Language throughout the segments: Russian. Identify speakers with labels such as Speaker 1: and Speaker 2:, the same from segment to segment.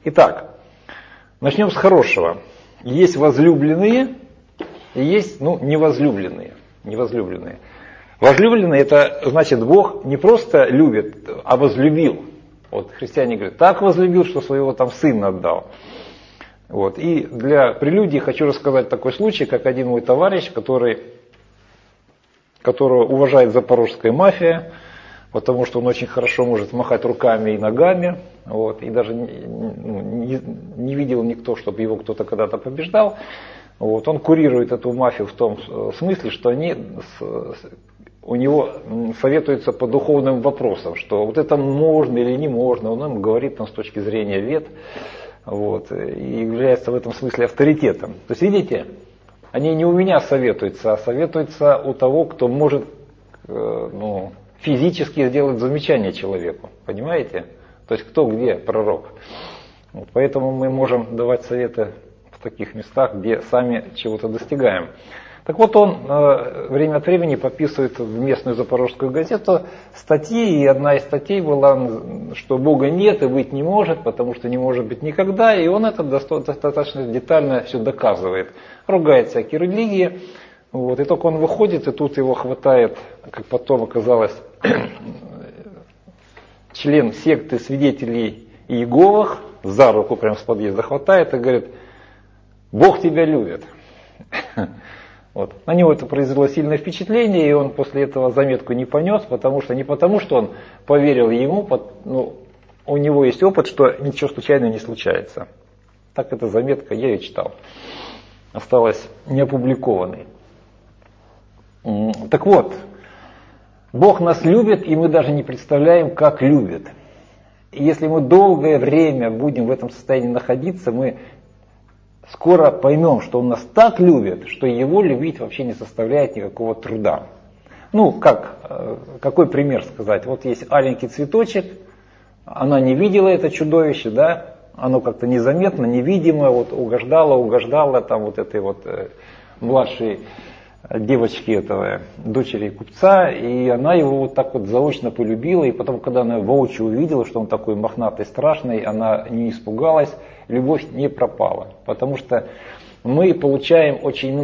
Speaker 1: Итак, начнем с хорошего. Есть возлюбленные и есть невозлюбленные. Возлюбленные — это значит, Бог не просто любит, а возлюбил. Вот христиане говорят, так возлюбил, что своего там сына отдал. Вот. И для прелюдии хочу рассказать такой случай, как один мой товарищ, которого уважает запорожская мафия, потому что он очень хорошо может махать руками и ногами, вот, и даже не видел никто, чтобы его кто-то когда-то побеждал. Вот. Он курирует эту мафию в том смысле, что они у него советуются по духовным вопросам, что вот это можно или не можно, он им говорит там, с точки зрения вет, вот, и является в этом смысле авторитетом. То есть, видите, они не у меня советуются, а советуются у того, кто может физически сделать замечание человеку, понимаете? То есть, кто где пророк. Вот, поэтому мы можем давать советы в таких местах, где сами чего-то достигаем. Так вот, он время от времени подписывает в местную запорожскую газету статьи, и одна из статей была, что Бога нет и быть не может, потому что не может быть никогда, и он это достаточно детально все доказывает. Ругает всякие религии, вот, и только он выходит, и тут его хватает, как потом оказалось, член секты свидетелей Иеговых, за руку прямо с подъезда хватает и говорит: Бог тебя любит. Вот. На него это произвело сильное впечатление, и он после этого заметку не понес, не потому, что он поверил ему, у него есть опыт, что ничего случайно не случается. Так эта заметка, я ее читал, осталась неопубликованной. Так вот, Бог нас любит, и мы даже не представляем, как любит. И если мы долгое время будем в этом состоянии находиться, мы скоро поймем, что Он нас так любит, что Его любить вообще не составляет никакого труда. Какой пример сказать? Вот есть аленький цветочек, она не видела это чудовище, да? Оно как-то незаметно, невидимо, вот угождало там вот этой вот младшей девочки дочери купца, и она его вот так вот заочно полюбила, и потом, когда она воочию увидела, что он такой мохнатый, страшный, она не испугалась, любовь не пропала, потому что мы получаем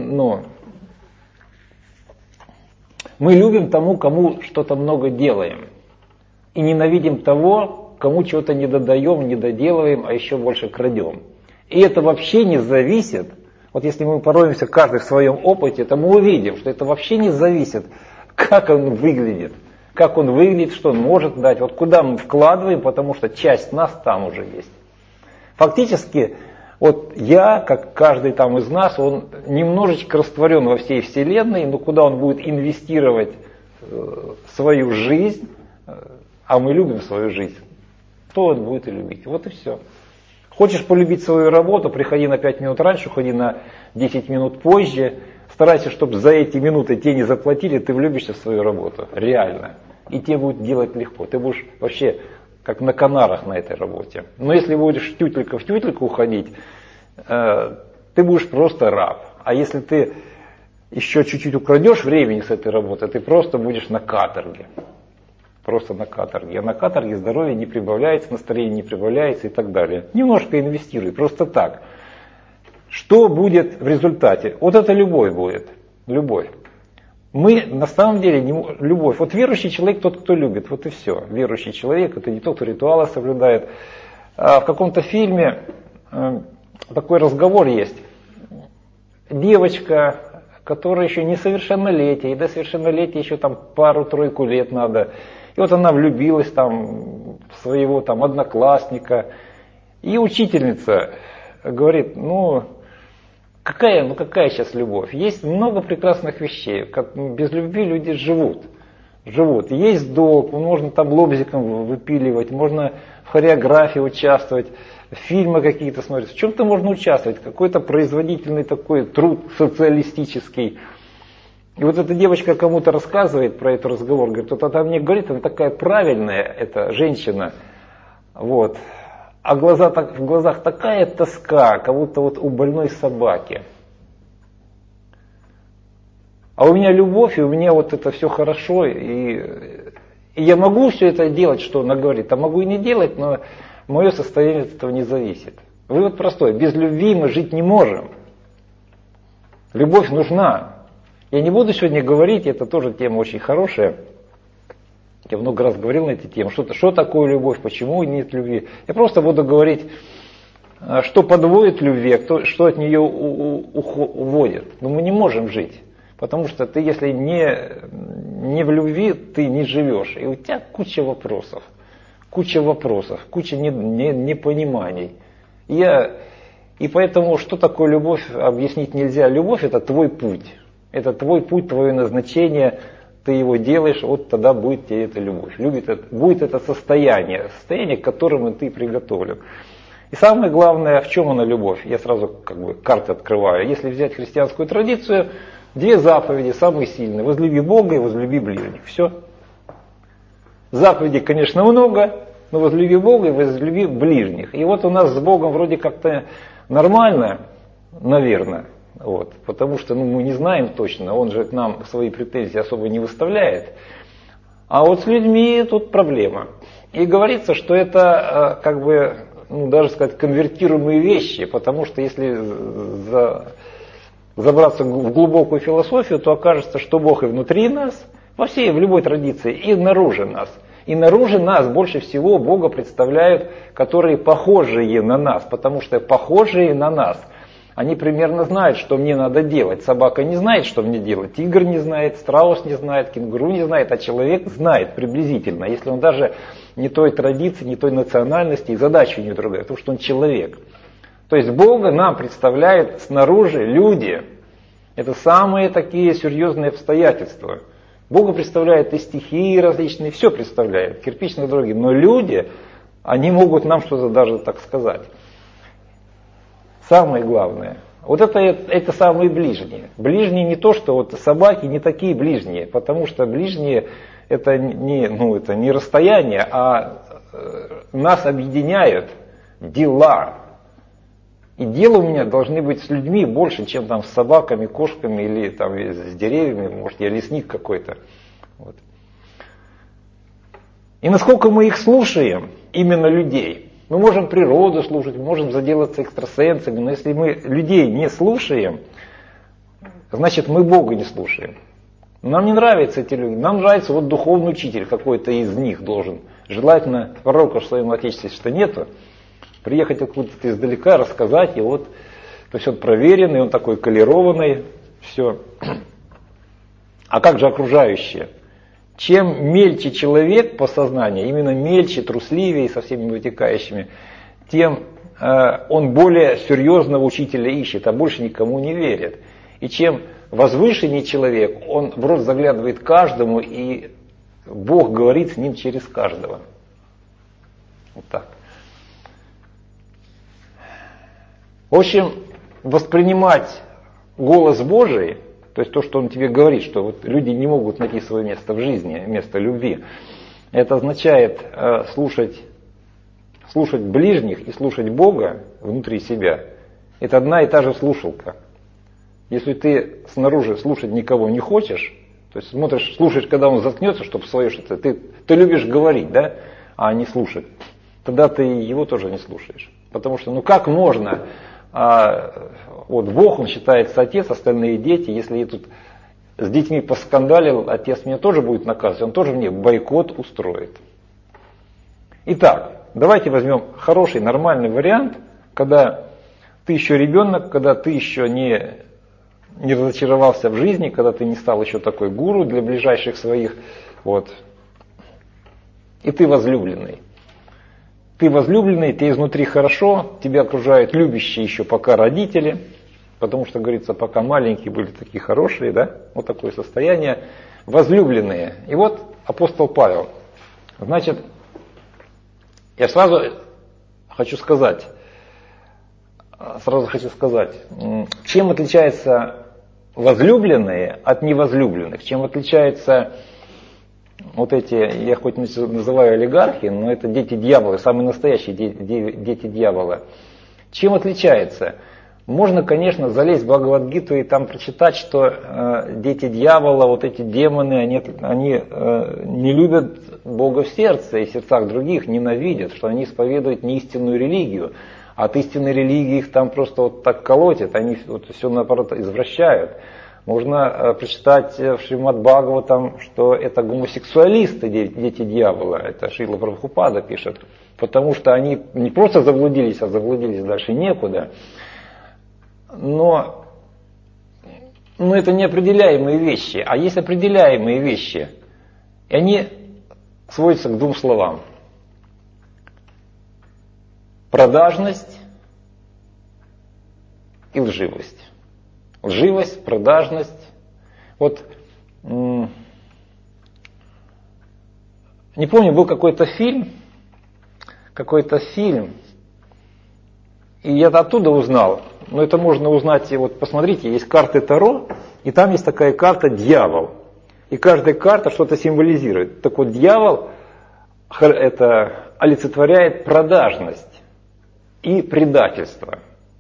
Speaker 1: мы любим тому, кому что-то много делаем, и ненавидим того, кому чего-то не додаем, не доделываем, а еще больше крадем. И это вообще не зависит. Вот если мы пороемся каждый в своем опыте, то мы увидим, что это вообще не зависит, как он выглядит, что он может дать, вот куда мы вкладываем, потому что часть нас там уже есть. Фактически, вот я, как каждый там из нас, он немножечко растворен во всей Вселенной, но куда он будет инвестировать свою жизнь, а мы любим свою жизнь, то он будет и любить. Вот и все. Хочешь полюбить свою работу, приходи на 5 минут раньше, уходи на 10 минут позже. Старайся, чтобы за эти минуты тебе не заплатили, ты влюбишься в свою работу. Реально. И тебе будет делать легко. Ты будешь вообще как на Канарах на этой работе. Но если будешь тютелька в тютельку уходить, ты будешь просто раб. А если ты еще чуть-чуть украдешь времени с этой работы, ты просто будешь на каторге. Просто на каторге. А на каторге здоровье не прибавляется, настроение не прибавляется и так далее. Немножко инвестируй, просто так. Что будет в результате? Вот это любовь будет. Любовь. Мы на самом деле, любовь. Вот верующий человек тот, кто любит. Вот и все. Верующий человек это не тот, кто ритуалы соблюдает. А в каком-то фильме такой разговор есть. Девочка, которая еще несовершеннолетие, и до совершеннолетия еще там пару-тройку лет надо. И вот она влюбилась там в своего там одноклассника. И учительница говорит: какая сейчас любовь? Есть много прекрасных вещей. Как без любви люди живут. Есть долг, можно там лобзиком выпиливать, можно в хореографии участвовать, фильмы какие-то смотреть. В чем-то можно участвовать, какой-то производительный такой труд социалистический. И вот эта девочка кому-то рассказывает про этот разговор, говорит: вот она мне говорит, она такая правильная, эта женщина, вот. А в глазах такая тоска, как будто вот у больной собаки. А у меня любовь, и у меня вот это все хорошо, и я могу все это делать, что она говорит, а могу и не делать, но мое состояние от этого не зависит. Вывод простой. Без любви мы жить не можем. Любовь нужна. Я не буду сегодня говорить, это тоже тема очень хорошая. Я много раз говорил на эти темы. Что такое любовь, почему нет любви. Я просто буду говорить, что подводит любви, что от нее уводит. Но мы не можем жить. Потому что ты, если не в любви, ты не живешь. И у тебя куча вопросов, куча непониманий. И поэтому, что такое любовь, объяснить нельзя. Любовь — это твой путь. Это твой путь, твое назначение. Ты его делаешь, вот тогда будет тебе эта любовь. Будет это состояние, к которому ты приготовлен. И самое главное, в чем она любовь? Я сразу карты открываю. Если взять христианскую традицию, 2 заповеди самые сильные. Возлюби Бога и возлюби ближних. Все. Заповедей, конечно, много, но возлюби Бога и возлюби ближних. И вот у нас с Богом вроде как-то нормально, наверное. Вот, потому что мы не знаем точно, он же к нам свои претензии особо не выставляет. А вот с людьми тут проблема. И говорится, что это даже сказать, конвертируемые вещи, потому что если забраться в глубокую философию, то окажется, что Бог и внутри нас, в любой традиции, и наружу нас. И наружу нас больше всего Бога представляют, которые похожие на нас, потому что похожие на нас, они примерно знают, что мне надо делать. Собака не знает, что мне делать, тигр не знает, страус не знает, кенгуру не знает, а человек знает приблизительно, если он даже не той традиции, не той национальности, и задача у него другая, потому что он человек. То есть Бога нам представляют снаружи люди. Это самые такие серьезные обстоятельства. Бога представляют и стихии различные, все представляют, кирпичные дороги. Но люди, они могут нам что-то даже так сказать. Самое главное, вот это самые ближние. Ближние не то, что вот собаки не такие ближние, потому что ближние это не расстояние, а нас объединяют дела. И дела у меня должны быть с людьми больше, чем там с собаками, кошками или там с деревьями, может я лесник какой-то. Вот. И насколько мы их слушаем, именно людей. Мы можем природу слушать, мы можем заделаться экстрасенсами, но если мы людей не слушаем, значит мы Бога не слушаем. Нам не нравятся эти люди, нам нравится вот духовный учитель какой-то из них должен. Желательно пророка в своем отечестве, что нету. Приехать откуда-то издалека, рассказать, и вот, то есть он проверенный, он такой колерованный, все. А как же окружающие? Чем мельче человек по сознанию, именно мельче, трусливее со всеми вытекающими, тем он более серьезного учителя ищет, а больше никому не верит. И чем возвышеннее человек, он в рот заглядывает каждому, и Бог говорит с ним через каждого. Вот так. В общем, воспринимать голос Божий, то есть то, что Он тебе говорит, что вот люди не могут найти свое место в жизни, место любви, это означает слушать ближних и слушать Бога внутри себя. Это одна и та же слушалка. Если ты снаружи слушать никого не хочешь, то есть слушаешь, когда он заткнется, чтобы свое что-то, ты любишь говорить, да, а не слушать, тогда ты его тоже не слушаешь. Потому что, как можно... вот Бог, он считается отец, остальные дети. Если я тут с детьми поскандалил, отец меня тоже будет наказывать, он тоже мне бойкот устроит. Итак, давайте возьмем хороший, нормальный вариант, когда ты еще ребенок, когда ты еще не разочаровался в жизни, когда ты не стал еще такой гуру для ближайших своих, вот, и ты возлюбленный. Ты возлюбленный, ты изнутри хорошо, тебя окружают любящие еще пока родители, потому что, говорится, пока маленькие были такие хорошие, да, вот такое состояние, возлюбленные. И вот апостол Павел, значит, я сразу хочу сказать, чем отличаются возлюбленные от невозлюбленных, чем отличаются вот эти, я хоть называю олигархи, но это дети дьявола, самые настоящие дети дьявола. Чем отличается? Можно, конечно, залезть в Бхагавад-гиту и там прочитать, что дети дьявола, вот эти демоны, они не любят Бога в сердце и в сердцах других, ненавидят, что они исповедуют неистинную религию. От истинной религии их там просто вот так колотят, они вот все наоборот извращают. Можно прочитать в Шримад Бхагаватам, что это гомосексуалисты, дети дьявола, это Шрила Прабхупада пишет, потому что они не просто заблудились, а заблудились дальше некуда. Но это неопределяемые вещи. А есть определяемые вещи. И они сводятся к двум словам. Продажность и лживость. Лживость, продажность. Вот, не помню, был какой-то фильм, и я оттуда узнал, но это можно узнать, и вот посмотрите, есть карты Таро, и там есть такая карта «Дьявол». И каждая карта что-то символизирует. Так вот, дьявол это олицетворяет продажность и предательство.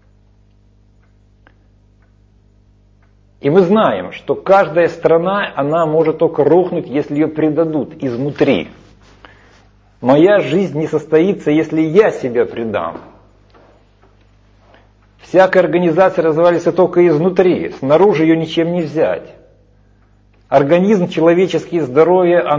Speaker 1: И мы знаем, что каждая страна, она может только рухнуть, если ее предадут изнутри. Моя жизнь не состоится, если я себя предам. Всякая организация развалится только изнутри, снаружи ее ничем не взять. Организм, человеческое здоровье, у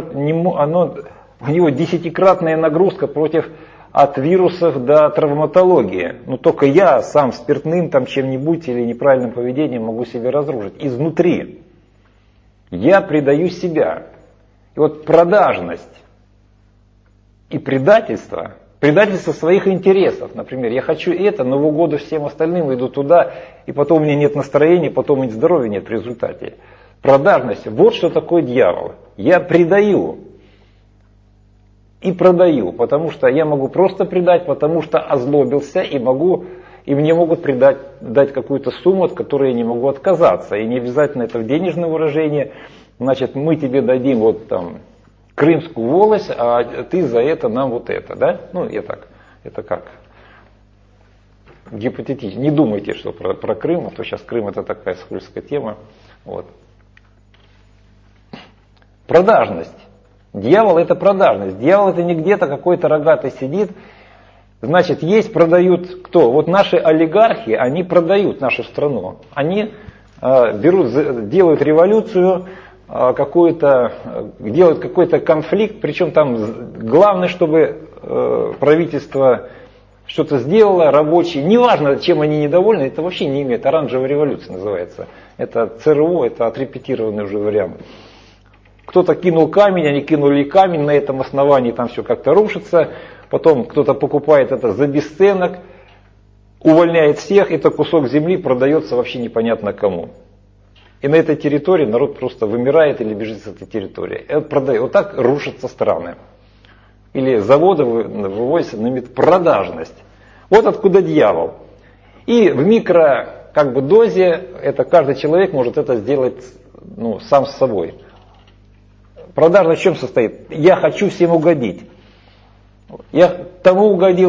Speaker 1: него 10-кратная нагрузка от вирусов до травматологии. Но только я сам спиртным там чем-нибудь или неправильным поведением могу себя разрушить. Изнутри. Я предаю себя. И вот продажность и предательство своих интересов. Например, я хочу это, но в угоду всем остальным иду туда, и потом у меня нет настроения, потом и здоровья нет в результате. Продажность. Вот что такое дьявол. Я предаю. И продаю, потому что я могу просто предать, потому что озлобился и мне могут дать какую-то сумму, от которой я не могу отказаться. И не обязательно это в денежном выражении. Значит, мы тебе дадим вот там крымскую волость, а ты за это нам вот это, да? Это как? Гипотетически. Не думайте, что про Крым, а то сейчас Крым это такая скользкая тема. Вот. Продажность. Дьявол это продажность. Дьявол это не где-то какой-то рогатый сидит. Значит, продают кто? Вот наши олигархи, они продают нашу страну. Они делают революцию, делают какой-то конфликт, причем там главное, чтобы правительство что-то сделало, рабочие, неважно, чем они недовольны, это вообще не имеет, оранжевая революция называется. Это ЦРУ, это отрепетированный уже вариант. Кто-то кинул камень, они кинули камень, на этом основании там все как-то рушится, потом кто-то покупает это за бесценок, увольняет всех, это кусок земли продается вообще непонятно кому. И на этой территории народ просто вымирает или бежит с этой территории. Вот так рушатся страны. Или заводы вывозятся на продажность. Вот откуда дьявол. И в дозе это каждый человек может это сделать сам с собой. Продажность в чем состоит? Я хочу всем угодить. Я тому угодил.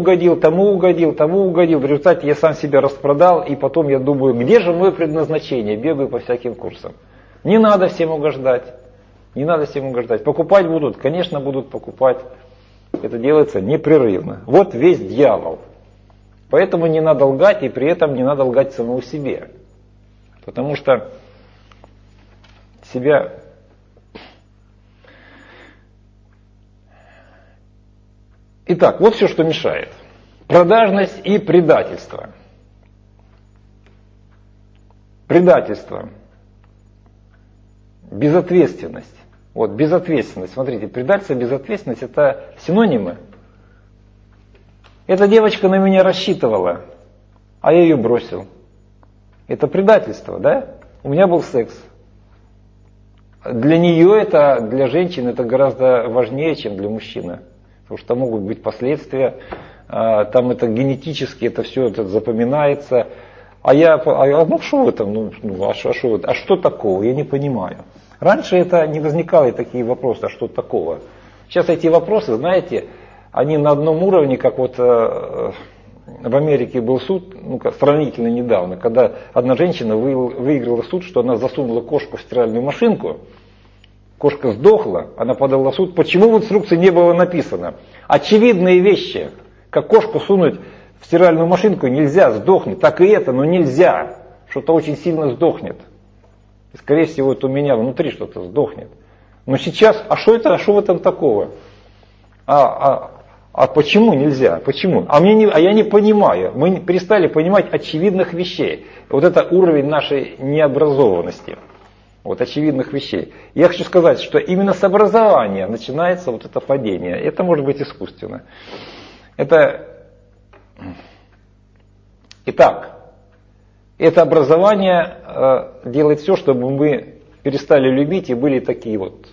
Speaker 1: В результате я сам себя распродал, и потом я думаю, где же мое предназначение? Бегаю по всяким курсам. Не надо всем угождать. Покупать будут? Конечно, будут покупать. Это делается непрерывно. Вот весь дьявол. Поэтому не надо лгать, и при этом не надо лгать самому себе. Потому что себя... Итак, вот все, что мешает. Продажность и предательство. Предательство. Безответственность. Вот, безответственность. Смотрите, предательство, безответственность – это синонимы. Эта девочка на меня рассчитывала, а я ее бросил. Это предательство, да? У меня был секс. Для нее для женщины это гораздо важнее, чем для мужчины. Потому что там могут быть последствия, там это генетически, это все запоминается. Что в этом? А что такого? Я не понимаю. Раньше это не возникало такие вопросы, а что такого? Сейчас эти вопросы, знаете, они на одном уровне, как в Америке был суд, сравнительно недавно, когда одна женщина выиграла суд, что она засунула кошку в стиральную машинку, кошка сдохла, она подала в суд. Почему в инструкции не было написано? Очевидные вещи, как кошку сунуть в стиральную машинку нельзя, сдохнет. Так и это, но нельзя. Что-то очень сильно сдохнет. И, скорее всего, это у меня внутри что-то сдохнет. Но сейчас, а что в этом такого? А почему нельзя? Почему? Я не понимаю. Мы перестали понимать очевидных вещей. Вот это уровень нашей необразованности. Вот очевидных вещей. Я хочу сказать, что именно с образования начинается вот это падение. Это может быть искусственно. Итак, это образование делает все, чтобы мы перестали любить и были такие вот,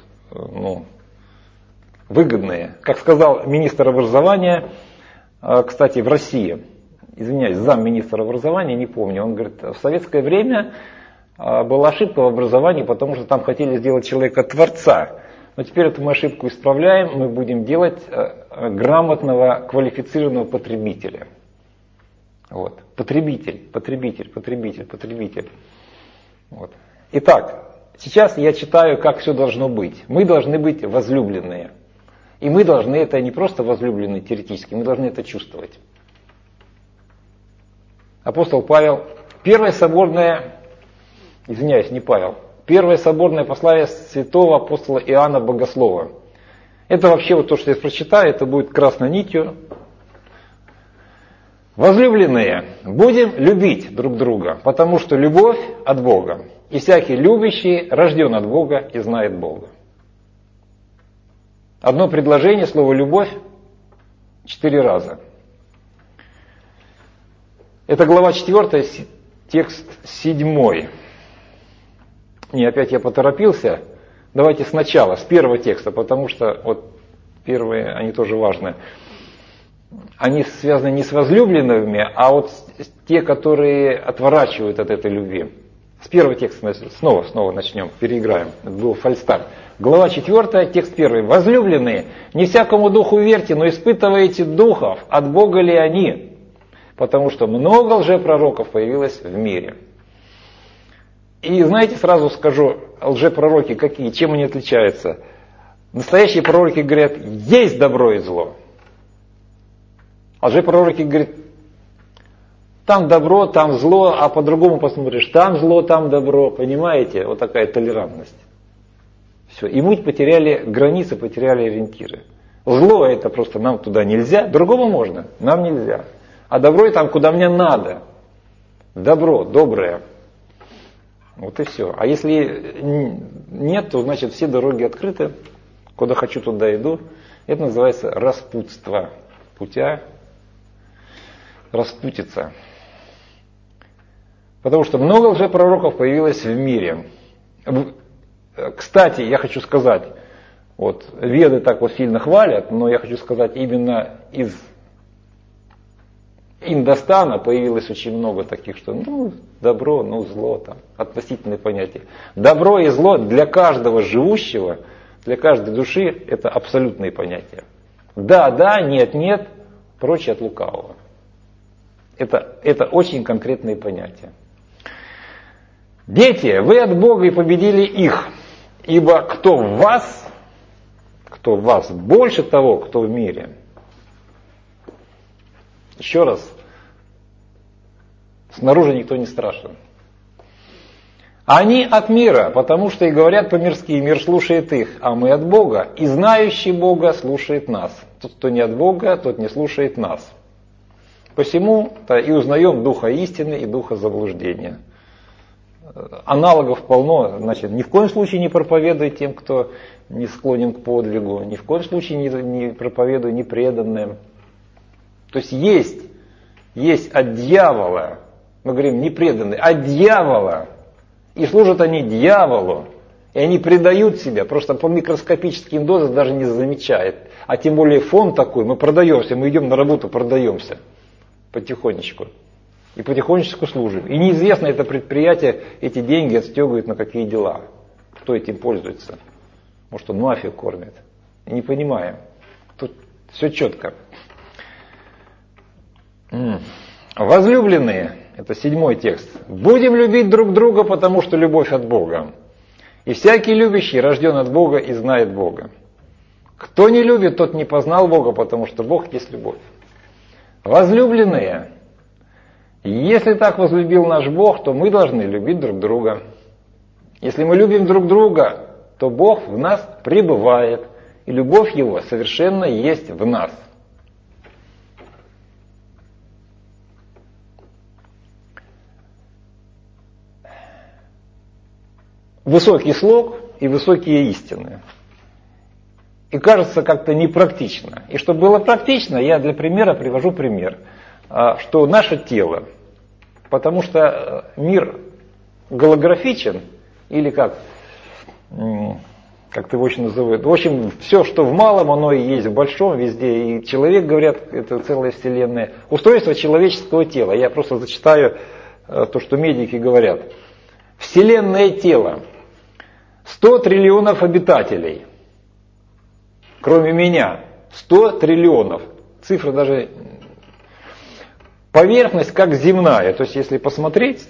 Speaker 1: выгодные. Как сказал министр образования, кстати, в России, извиняюсь, замминистра образования, не помню, он говорит, в советское время была ошибка в образовании, потому что там хотели сделать человека творца. Но теперь эту мы ошибку исправляем, мы будем делать грамотного, квалифицированного потребителя. Вот. Потребитель. Вот. Итак, сейчас я читаю, как все должно быть. Мы должны быть возлюбленные. И мы должны это не просто возлюбленные теоретически, мы должны это чувствовать. Апостол Павел, первое соборное послание святого апостола Иоанна Богослова. Это вообще вот то, что я прочитаю, это будет красной нитью. Возлюбленные, будем любить друг друга, потому что любовь от Бога. И всякий любящий рожден от Бога и знает Бога. Одно предложение, слово «любовь» 4 раза. Это глава 4, текст 7. Опять я поторопился. Давайте сначала, с первого текста, потому что вот первые, они тоже важны. Они связаны не с возлюбленными, а вот те, которые отворачивают от этой любви. С первого текста снова начнем, переиграем. Это был фальстарт. Глава 4, текст 1. Возлюбленные, не всякому духу верьте, но испытывайте духов, от Бога ли они, потому что много лжепророков появилось в мире. И знаете, сразу скажу, лжепророки какие, чем они отличаются? Настоящие пророки говорят, есть добро и зло. А лжепророки говорят, там добро, там зло, а по-другому посмотришь, там зло, там добро, понимаете? Вот такая толерантность. Все, и мы потеряли границы, потеряли ориентиры. Зло это просто нам туда нельзя, другому можно, нам нельзя. А добро и там, куда мне надо. Добро, доброе. Вот и все. А если нет, то значит все дороги открыты, куда хочу, туда иду. Это называется распутство. Путя распутиться. Потому что много лжепророков появилось в мире. Кстати, я хочу сказать, вот веды так вот сильно хвалят, но я хочу сказать, именно из Индостана появилось очень много таких, что добро, зло, там, относительные понятия. Добро и зло для каждого живущего, для каждой души это абсолютные понятия. Да, нет, прочее от лукавого. Это очень конкретные понятия. Дети, вы от Бога и победили их, ибо кто в вас больше того, кто в мире. Еще раз, снаружи никто не страшен. Они от мира, потому что и говорят по-мирски, и мир слушает их, а мы от Бога, и знающий Бога слушает нас. Тот, кто не от Бога, тот не слушает нас. Посему-то и узнаем духа истины и духа заблуждения. Аналогов полно, значит, ни в коем случае не проповедуй тем, кто не склонен к подвигу, ни в коем случае не проповедуй непреданным. То есть есть от дьявола, мы говорим непреданные, от дьявола, и служат они дьяволу, и они предают себя, просто по микроскопическим дозам даже не замечают. А тем более фон такой, мы продаемся, мы идем на работу, продаемся потихонечку. И потихонечку служим. И неизвестно, это предприятие эти деньги отстегивает на какие дела. Кто этим пользуется? Может, он мафию кормит. И не понимаем. Тут все четко. Возлюбленные, это 7 текст, будем любить друг друга, потому что любовь от Бога. И всякий любящий рожден от Бога и знает Бога. Кто не любит, тот не познал Бога, потому что Бог есть любовь. Возлюбленные, если так возлюбил наш Бог, то мы должны любить друг друга. Если мы любим друг друга, то Бог в нас пребывает, и любовь Его совершенно есть в нас. Высокий слог и высокие истины. И кажется как-то непрактично. И чтобы было практично, я для примера привожу пример, что наше тело, потому что мир голографичен, или как его очень называют, в общем, все, что в малом, оно и есть в большом везде, и человек, говорят, это целая вселенная. Устройство человеческого тела, я просто зачитаю то, что медики говорят. Вселенное тело, 100 триллионов обитателей, кроме меня, 100 триллионов, цифра даже, поверхность как земная, то есть если посмотреть,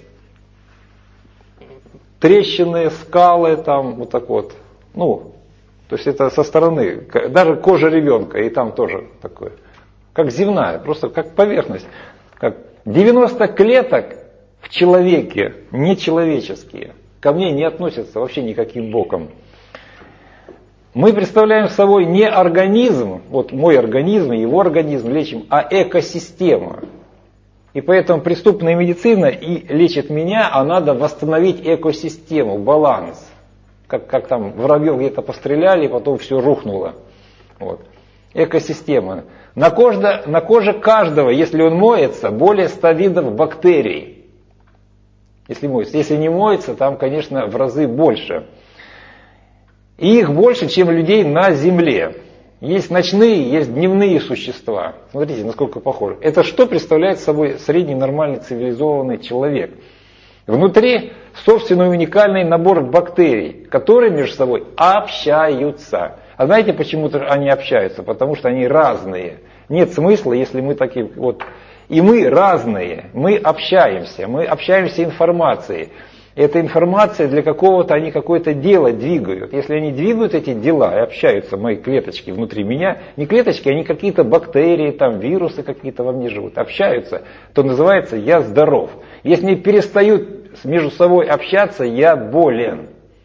Speaker 1: трещины, скалы, там вот так вот, то есть это со стороны, даже кожа ребенка, и там тоже такое, как земная, просто как поверхность, как 90 клеток в человеке, нечеловеческие, ко мне не относятся вообще никаким боком. Мы представляем собой не организм, вот мой организм, его организм лечим, а экосистему. И поэтому преступная медицина и лечит меня, а надо восстановить экосистему, баланс. Как там воробьев где-то постреляли, потом все рухнуло. Вот. Экосистема. На коже каждого, если он моется, более 100 видов бактерий. Если моется. Если не моется, там, конечно, в разы больше. И их больше, чем людей на Земле. Есть ночные, есть дневные существа. Смотрите, насколько похоже. Это что представляет собой средний нормальный цивилизованный человек? Внутри собственный уникальный набор бактерий, которые между собой общаются. А знаете, почему они общаются? Потому что они разные. Нет смысла, если мы такие вот... И мы разные, мы общаемся информацией. Эта информация для какого-то, они какое-то дело двигают. Если они двигают эти дела и общаются, мои клеточки внутри меня, не клеточки, они какие-то бактерии, там вирусы какие-то во мне живут, общаются, то называется «я здоров». Если они перестают между собой общаться, я болен.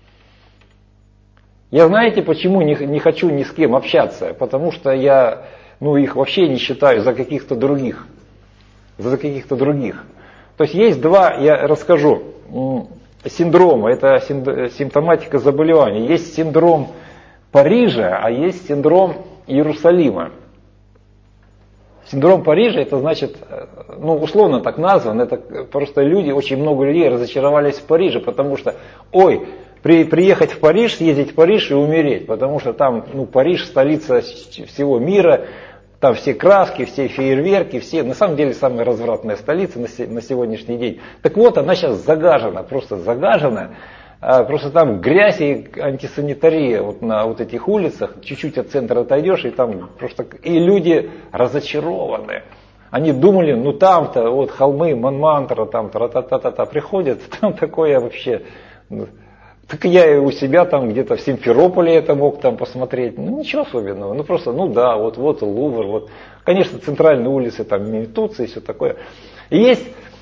Speaker 1: Я знаете, почему не хочу ни с кем общаться? Потому что я их вообще не считаю за каких-то других. То есть есть два, я расскажу, синдрома, это симптоматика заболевания. Есть синдром Парижа, а есть синдром Иерусалима. Синдром Парижа, это значит, условно так назван, это просто очень много людей разочаровались в Париже, потому что, приехать в Париж, съездить в Париж и умереть, потому что там, Париж столица всего мира, там все краски, все фейерверки, на самом деле самая развратная столица на сегодняшний день. Так вот, она сейчас загажена, просто там грязь и антисанитария вот на вот этих улицах, чуть-чуть от центра отойдешь, и там просто, и люди разочарованы. Они думали, там-то, вот холмы, Монмартр, там, тра-та-та-та-та, приходят, там такое вообще... Так я и у себя там где-то в Симферополе это мог там посмотреть. Ничего особенного. Просто, вот Лувр, вот. Конечно, центральные улицы, там, Турции и все такое. И есть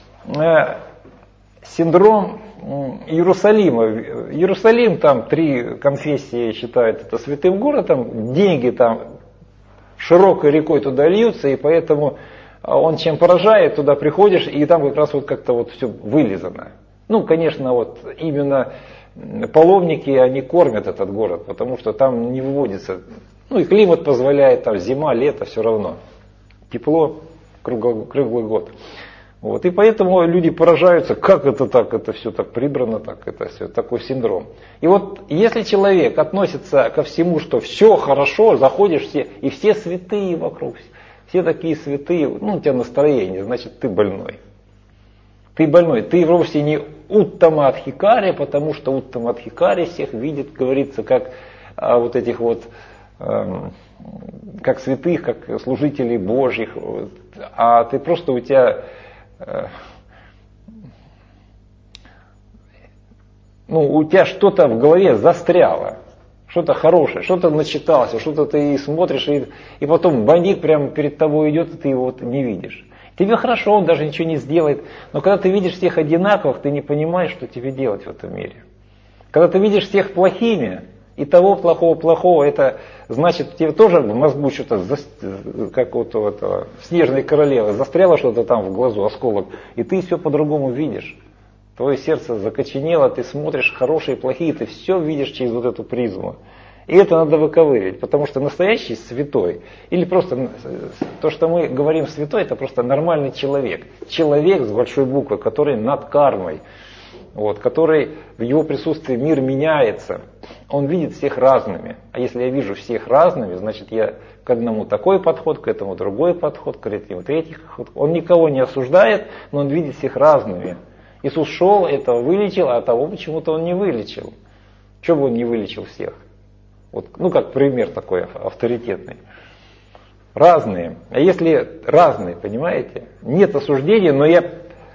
Speaker 1: синдром Иерусалима. Иерусалим, там 3 конфессии считают это святым городом. Деньги там широкой рекой туда льются, и поэтому он чем поражает, туда приходишь, и там как раз вот как-то вот все вылизано. Конечно, вот именно... Паломники, они кормят этот город, потому что там не выводится, и климат позволяет, там зима, лето, все равно. Тепло круглый год. Вот. И поэтому люди поражаются, как это так, это все так прибрано, так, это все такой синдром. И вот если человек относится ко всему, что все хорошо, заходишь и все святые вокруг, все такие святые, у тебя настроение, значит ты больной. Ты больной, ты вовсе не Уттама-Адхикари, потому что Уттама-Адхикари всех видит, говорится, как вот этих вот, как святых, как служителей Божьих, а ты просто у тебя у тебя что-то в голове застряло, что-то хорошее, что-то начитался, что-то ты смотришь, и потом бандит прямо перед тобой идет, и ты его не видишь. Тебе хорошо, он даже ничего не сделает, но когда ты видишь всех одинаковых, ты не понимаешь, что тебе делать в этом мире. Когда ты видишь всех плохими, и того плохого, это значит, тебе тоже в мозгу что-то, как вот у этого Снежной королевы, застряло что-то там в глазу, осколок, и ты все по-другому видишь. Твое сердце закоченело, ты смотришь хорошие и плохие, ты все видишь через вот эту призму. И это надо выковыривать, потому что настоящий святой, или просто то, что мы говорим святой, это просто нормальный человек. Человек с большой буквы, который над кармой, который в его присутствии мир меняется. Он видит всех разными. А если я вижу всех разными, значит я к одному такой подход, к этому другой подход, к этому третий подход. Он никого не осуждает, но он видит всех разными. Иисус шел, этого вылечил, а того почему-то он не вылечил. Чего бы он не вылечил всех? Как пример такой авторитетный. Разные. А если разные, понимаете? Нет осуждения, но я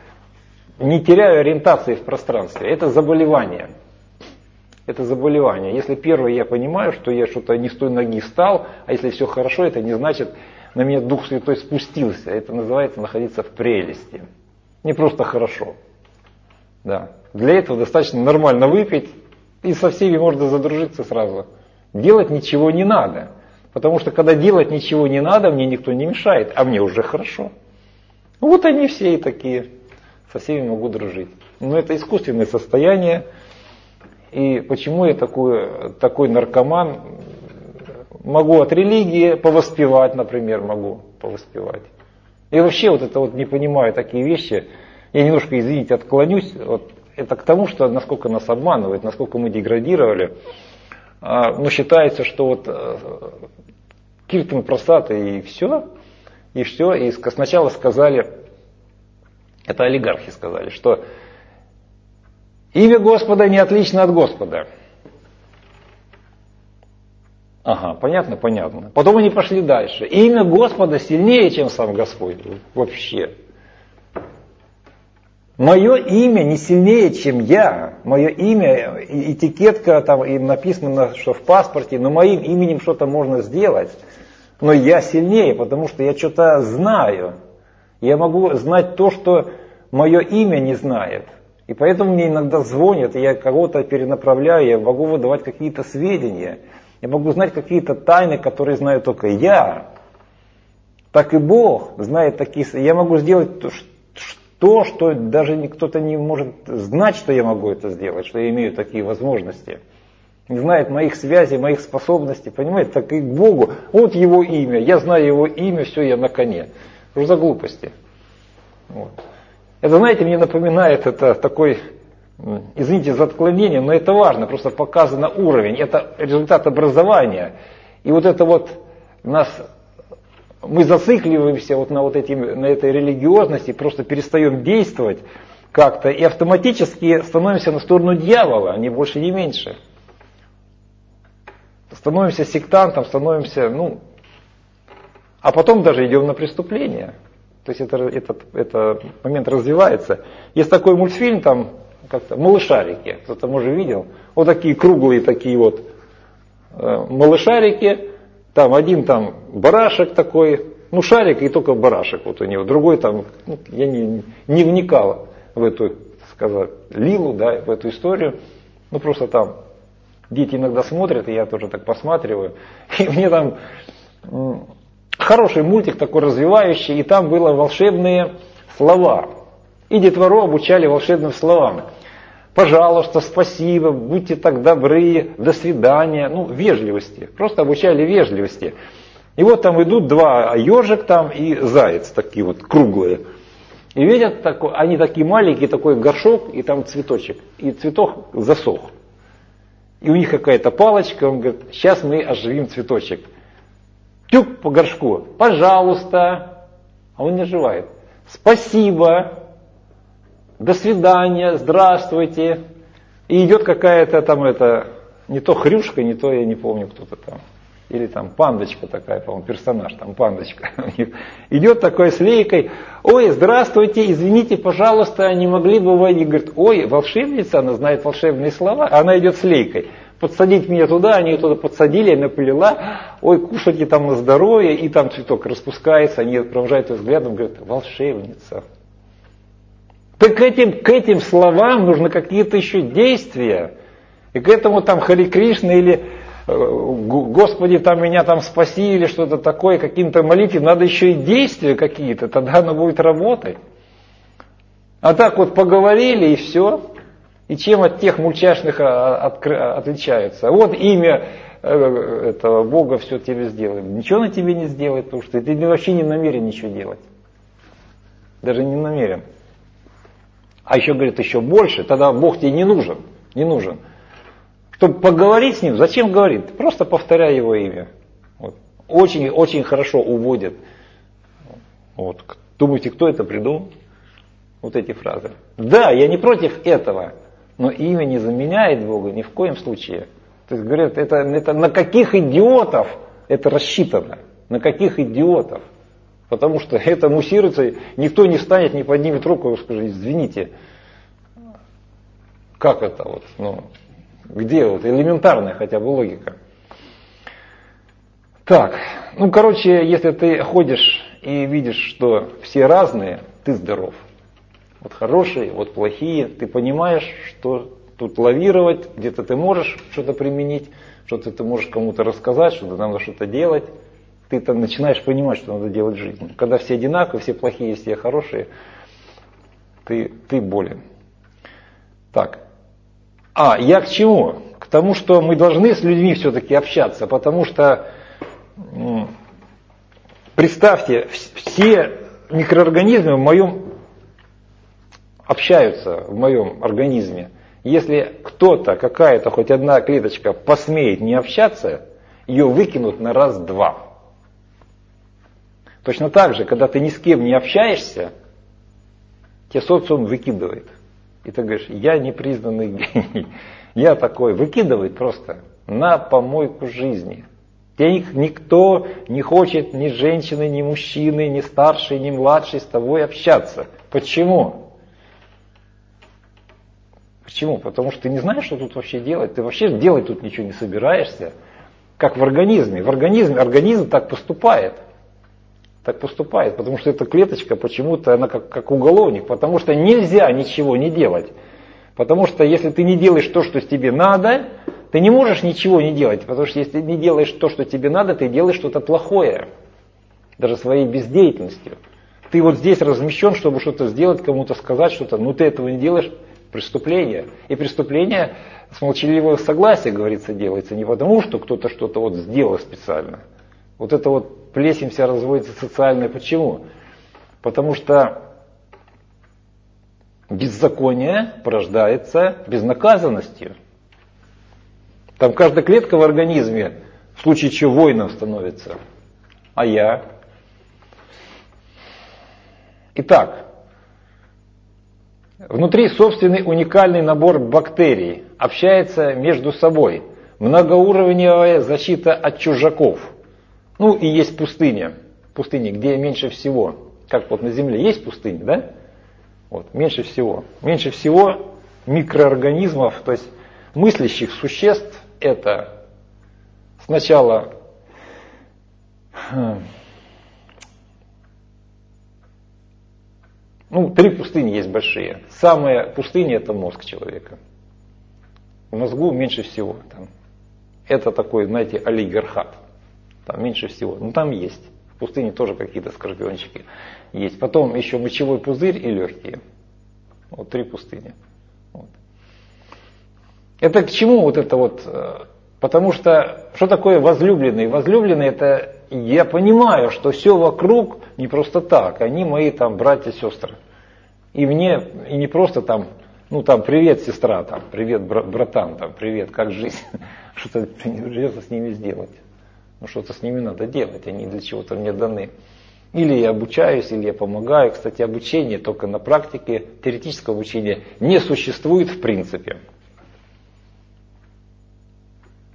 Speaker 1: не теряю ориентации в пространстве. Это заболевание. Это заболевание. Если первое я понимаю, что я что-то не с той ноги встал, а если все хорошо, это не значит, на меня Дух Святой спустился. Это называется находиться в прелести. Не просто хорошо. Да. Для этого достаточно нормально выпить, и со всеми можно задружиться сразу. Делать ничего не надо. Потому что когда делать ничего не надо, мне никто не мешает, а мне уже хорошо. Вот они все и такие. Со всеми могу дружить. Но это искусственное состояние. И почему я такой наркоман? Могу от религии повоспевать, например, могу повоспевать. И вообще не понимаю такие вещи. Я немножко, извините, отклонюсь. Это к тому, что насколько нас обманывают, насколько мы деградировали. Но считается, что киртан прасад и все. И сначала сказали, это олигархи сказали, что имя Господа не отлично от Господа. Ага, понятно. Потом они пошли дальше. Имя Господа сильнее, чем сам Господь. Вообще. Мое имя не сильнее, чем я. Мое имя, этикетка, там им написано, что в паспорте, но моим именем что-то можно сделать. Но я сильнее, потому что я что-то знаю. Я могу знать то, что мое имя не знает. И поэтому мне иногда звонят, и я кого-то перенаправляю, я могу выдавать какие-то сведения. Я могу знать какие-то тайны, которые знаю только я. Так и Бог знает такие... Я могу сделать то, что даже кто-то не может знать, что я могу это сделать, что я имею такие возможности. Не знает моих связей, моих способностей, понимаете? Так и к Богу. Вот его имя, я знаю его имя, все, я на коне. Что за глупости? Это, знаете, мне напоминает, это такой, извините за отклонение, но это важно, просто показан уровень, это результат образования. И мы зацикливаемся на этой религиозности, просто перестаем действовать как-то и автоматически становимся на сторону дьявола, ни больше, ни меньше. Становимся сектантом, а потом даже идем на преступление. То есть этот момент развивается. Есть такой мультфильм, там как-то «Малышарики», кто-то, может, видел. Вот такие круглые малышарики. Там один барашек такой, шарик и только барашек у него. Другой я не вникал в эту, лилу, в эту историю. Просто там дети иногда смотрят, и я тоже так посматриваю. И мне там хороший мультик такой развивающий, и там было волшебные слова. И детвору обучали волшебным словам. Пожалуйста, спасибо, будьте так добры, до свидания. Вежливости. Просто обучали вежливости. И вот там идут два ежик и заяц, такие круглые. И видят, они такие маленькие, такой горшок, и там цветочек. И цветок засох. И у них какая-то палочка, он говорит, сейчас мы оживим цветочек. Тюк по горшку, пожалуйста. А он не оживает. Спасибо. До свидания, здравствуйте. И идет какая-то не то хрюшка, не то, я не помню, кто-то там. или там пандочка такая, по-моему, персонаж, там пандочка, идет такой с лейкой, ой, здравствуйте, извините, пожалуйста, не могли бы вы, и говорит, ой, волшебница, она знает волшебные слова, она идет с лейкой, подсадить меня туда, они ее туда подсадили, она полила, ой, кушайте там на здоровье, и там цветок распускается, они провожают ее взглядом, говорят, волшебница. Так к этим словам нужно какие-то еще действия, и к этому там Хари Кришна или Господи, там меня там спаси или что-то такое, каким-то молитве, надо еще и действия какие-то, тогда оно будет работать. А так вот поговорили и все. И чем от тех мультяшных отличаются? Вот имя этого Бога все тебе сделает. Ничего на тебе не сделает, потому что ты вообще не намерен ничего делать. Даже не намерен. А еще говорит, еще больше, тогда Бог тебе не нужен. Не нужен. Чтобы поговорить с ним, зачем говорить? Просто повторяй его имя. Вот. Очень, очень хорошо уводит. Вот. Думаете, кто это придумал? Вот эти фразы. Да, я не против этого, но имя не заменяет Бога ни в коем случае. То есть говорят, это на каких идиотов это рассчитано? На каких идиотов? Потому что это муссируется, никто не встанет, не поднимет руку и скажет, извините, как это вот, где вот элементарная хотя бы логика? Так, если ты ходишь и видишь, что все разные, ты здоров. Вот хорошие, вот плохие, ты понимаешь, что тут лавировать, где-то ты можешь что-то применить, что-то ты можешь кому-то рассказать, что надо что-то делать. Ты там начинаешь понимать, что надо делать в жизни. Когда все одинаковые, все плохие, все хорошие, ты болен. Так. Я к чему? К тому, что мы должны с людьми все-таки общаться, потому что, представьте, все микроорганизмы общаются в моем организме. Если кто-то, какая-то, хоть одна клеточка посмеет не общаться, ее выкинут на раз-два. Точно так же, когда ты ни с кем не общаешься, тебя социум выкидывает. И ты говоришь, я непризнанный гений. Я такой, выкидывает просто на помойку жизни. Тебя никто не хочет, ни женщины, ни мужчины, ни старший, ни младший с тобой общаться. Почему? Почему? Потому что ты не знаешь, что тут вообще делать. Ты вообще делать тут ничего не собираешься. Как в организме. В организм так поступает. Так поступает, потому что эта клеточка почему-то, она как уголовник, потому что нельзя ничего не делать. Потому что если ты не делаешь то, что тебе надо, ты не можешь ничего не делать, потому что если ты не делаешь то, что тебе надо, ты делаешь что-то плохое, даже своей бездеятельностью. Ты вот здесь размещен, чтобы что-то сделать, кому-то сказать что-то, но ты этого не делаешь, преступление. И преступление с молчаливого согласия, говорится, делается не потому, что кто-то что-то вот сделал специально. Вот это вот плесень вся разводится социальная. Почему? Потому что беззаконие порождается безнаказанностью. Там каждая клетка в организме в случае чего воином становится. А я? Итак, внутри собственный уникальный набор бактерий общается между собой. Многоуровневая защита от чужаков. И есть пустыни, где меньше всего. Как вот на Земле есть пустыни, да? Вот, меньше всего. Меньше всего микроорганизмов, то есть мыслящих существ, это сначала три пустыни есть большие. Самая пустыня — это мозг человека. В мозгу меньше всего. Это такой, знаете, олигархат. Там меньше всего. Там есть. В пустыне тоже какие-то скорпиончики есть. Потом еще мочевой пузырь и легкие. Вот 3 пустыни. Вот. Это к чему вот это вот? Потому что, что такое возлюбленный? Возлюбленный — это я понимаю, что все вокруг не просто так. Они мои там братья, сестры. И мне, и не просто там, привет, сестра, привет, братан, привет, как жизнь? Что-то придется с ними сделать. Что-то с ними надо делать, они для чего-то мне даны. Или я обучаюсь, или я помогаю. Кстати, обучение только на практике, теоретического обучения не существует в принципе.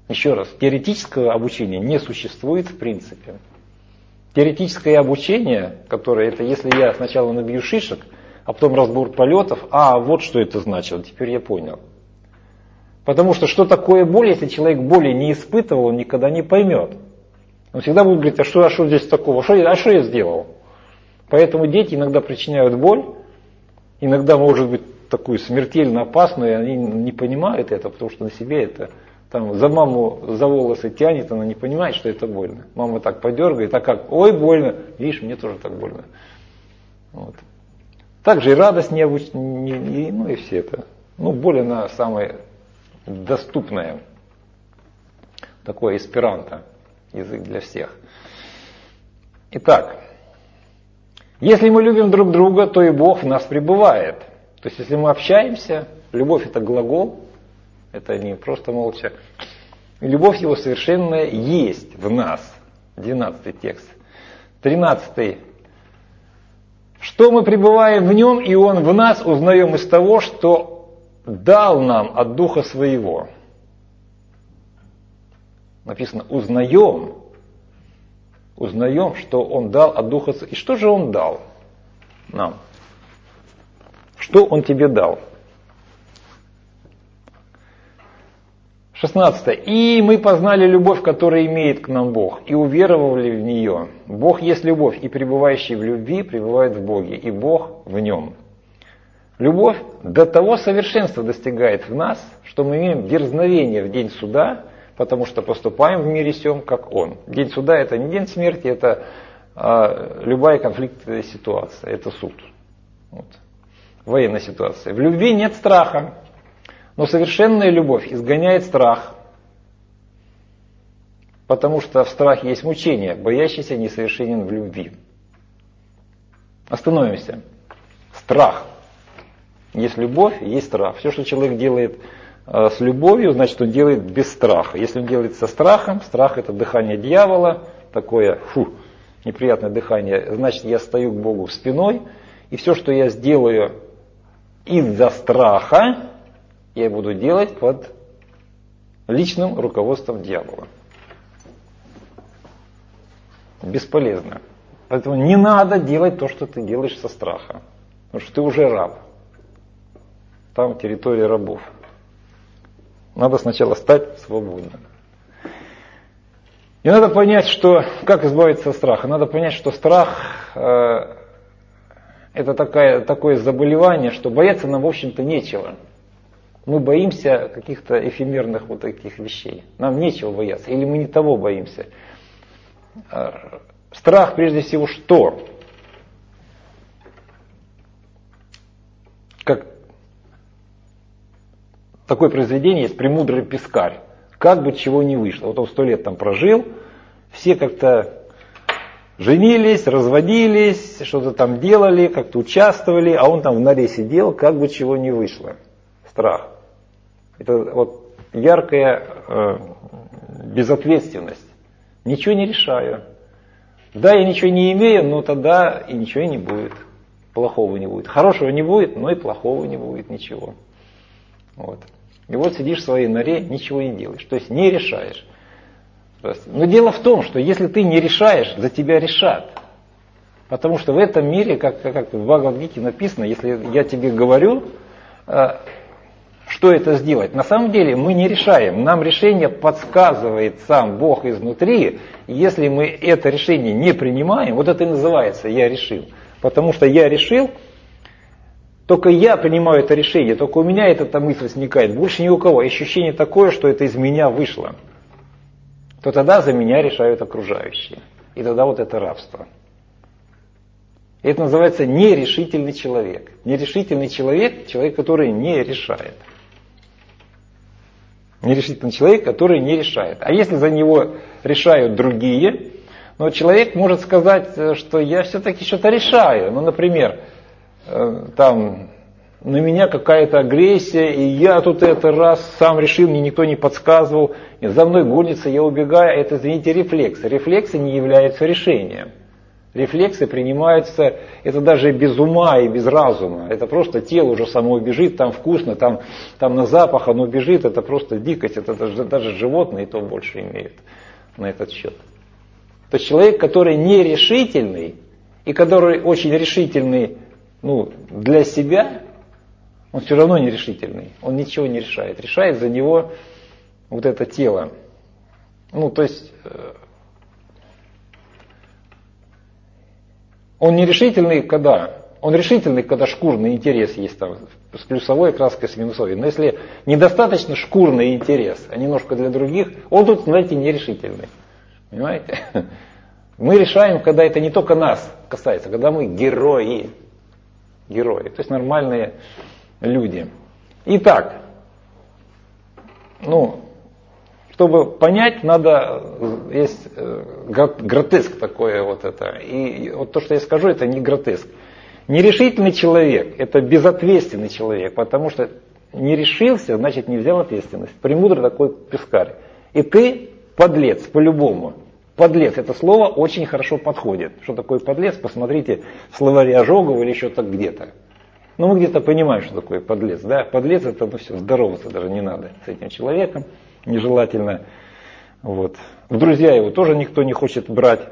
Speaker 1: Еще раз, теоретического обучения не существует в принципе. Теоретическое обучение, которое это если я сначала набью шишек, а потом разбор полетов, вот что это значило, теперь я понял. Потому что такое боль, если человек боли не испытывал, он никогда не поймет. Он всегда будет говорить, а что здесь такого, что я сделал? Поэтому дети иногда причиняют боль, иногда может быть такую смертельно опасную, и они не понимают это, потому что на себе это, там, за маму за волосы тянет, она не понимает, что это больно. Мама так подергает, а как, ой, больно, видишь, мне тоже так больно. Вот. Также и радость и все это. Боль она самая доступная, такое эсперанто, язык для всех. Итак, если мы любим друг друга, то и Бог в нас пребывает. То есть, если мы общаемся, любовь это глагол, это не просто молча. И любовь его совершенная есть в нас. 12 текст. 13. Что мы пребываем в нем, и он в нас, узнаем из того, что дал нам от Духа Своего. Написано, узнаем, что он дал от Духа Своего. И что же он дал нам? Что он тебе дал? 16. И мы познали любовь, которую имеет к нам Бог, и уверовали в нее. Бог есть любовь, и пребывающий в любви пребывает в Боге, и Бог в нем. Любовь до того совершенства достигает в нас, что мы имеем дерзновение в день суда, потому что поступаем в мире сем, как Он. День суда это не день смерти, это любая конфликтная ситуация, это суд. Вот. Военная ситуация. В любви нет страха. Но совершенная любовь изгоняет страх, потому что в страхе есть мучение, боящийся несовершенен в любви. Остановимся. Страх. Есть любовь, есть страх. Все, что человек делает с любовью, значит, он делает без страха. Если он делает со страхом, страх это дыхание дьявола, такое неприятное дыхание, значит, я стою к Богу спиной, и все, что я сделаю из-за страха, я буду делать под личным руководством дьявола. Бесполезно. Поэтому не надо делать то, что ты делаешь со страха. Потому что ты уже раб. Там территория рабов. Надо сначала стать свободным. И надо понять, как избавиться от страха. Надо понять, что страх это такое заболевание, что бояться нам, в общем-то, нечего. Мы боимся каких-то эфемерных вот таких вещей. Нам нечего бояться. Или мы не того боимся. Страх прежде всего что? Как такое произведение есть «Премудрый пескарь». Как бы чего не вышло. Вот он 100 лет там прожил. Все как-то женились, разводились, что-то там делали, как-то участвовали. А он там в норе сидел, как бы чего не вышло. Страх. Это вот яркая безответственность. Ничего не решаю. Да, я ничего не имею, но тогда и ничего и не будет. Плохого не будет. Хорошего не будет, но и плохого не будет ничего. Вот. И вот сидишь в своей норе, ничего не делаешь. То есть не решаешь. Но дело в том, что если ты не решаешь, за тебя решат. Потому что в этом мире, как в Бхагавад-гите написано, если я тебе говорю, что это сделать? На самом деле мы не решаем. Нам решение подсказывает сам Бог изнутри. Если мы это решение не принимаем, вот это и называется «я решил». Потому что я решил, только я принимаю это решение, только у меня эта мысль возникает. Больше ни у кого. Ощущение такое, что это из меня вышло. То тогда за меня решают окружающие. И тогда вот это рабство. И это называется нерешительный человек. Нерешительный человек – человек, который не решает. Нерешительный человек, который не решает. А если за него решают другие, но человек может сказать, что я все-таки что-то решаю. Ну, например, там на меня какая-то агрессия, и я тут это раз сам решил, мне никто не подсказывал, и за мной гонится, я убегаю. Это, извините, рефлекс. Рефлексы не являются решением. Рефлексы принимаются, это даже без ума и без разума. Это просто тело уже само убежит, там вкусно, там на запах оно убежит. Это просто дикость, это даже животные то больше имеют на этот счет. То есть человек, который нерешительный, и который очень решительный для себя, он все равно нерешительный. Он ничего не решает. Решает за него вот это тело. То есть он нерешительный, когда? Он решительный, когда шкурный интерес есть там с плюсовой краской, с минусовой. Но если недостаточно шкурный интерес, а немножко для других, он тут, знаете, нерешительный. Понимаете? Мы решаем, когда это не только нас касается, когда мы герои. Герои, то есть нормальные люди. Итак, чтобы понять, надо, есть гротеск такое вот это. И вот то, что я скажу, это не гротеск. Нерешительный человек, это безответственный человек, потому что не решился, значит не взял ответственность. Премудрый такой пескарь. И ты подлец, по-любому. Подлец, это слово очень хорошо подходит. Что такое подлец? Посмотрите в словаре Ожогова или еще так где-то. Мы где-то понимаем, что такое подлец. Да? Подлец это все, здороваться даже не надо с этим человеком. Нежелательно. Вот. В друзья его тоже никто не хочет брать.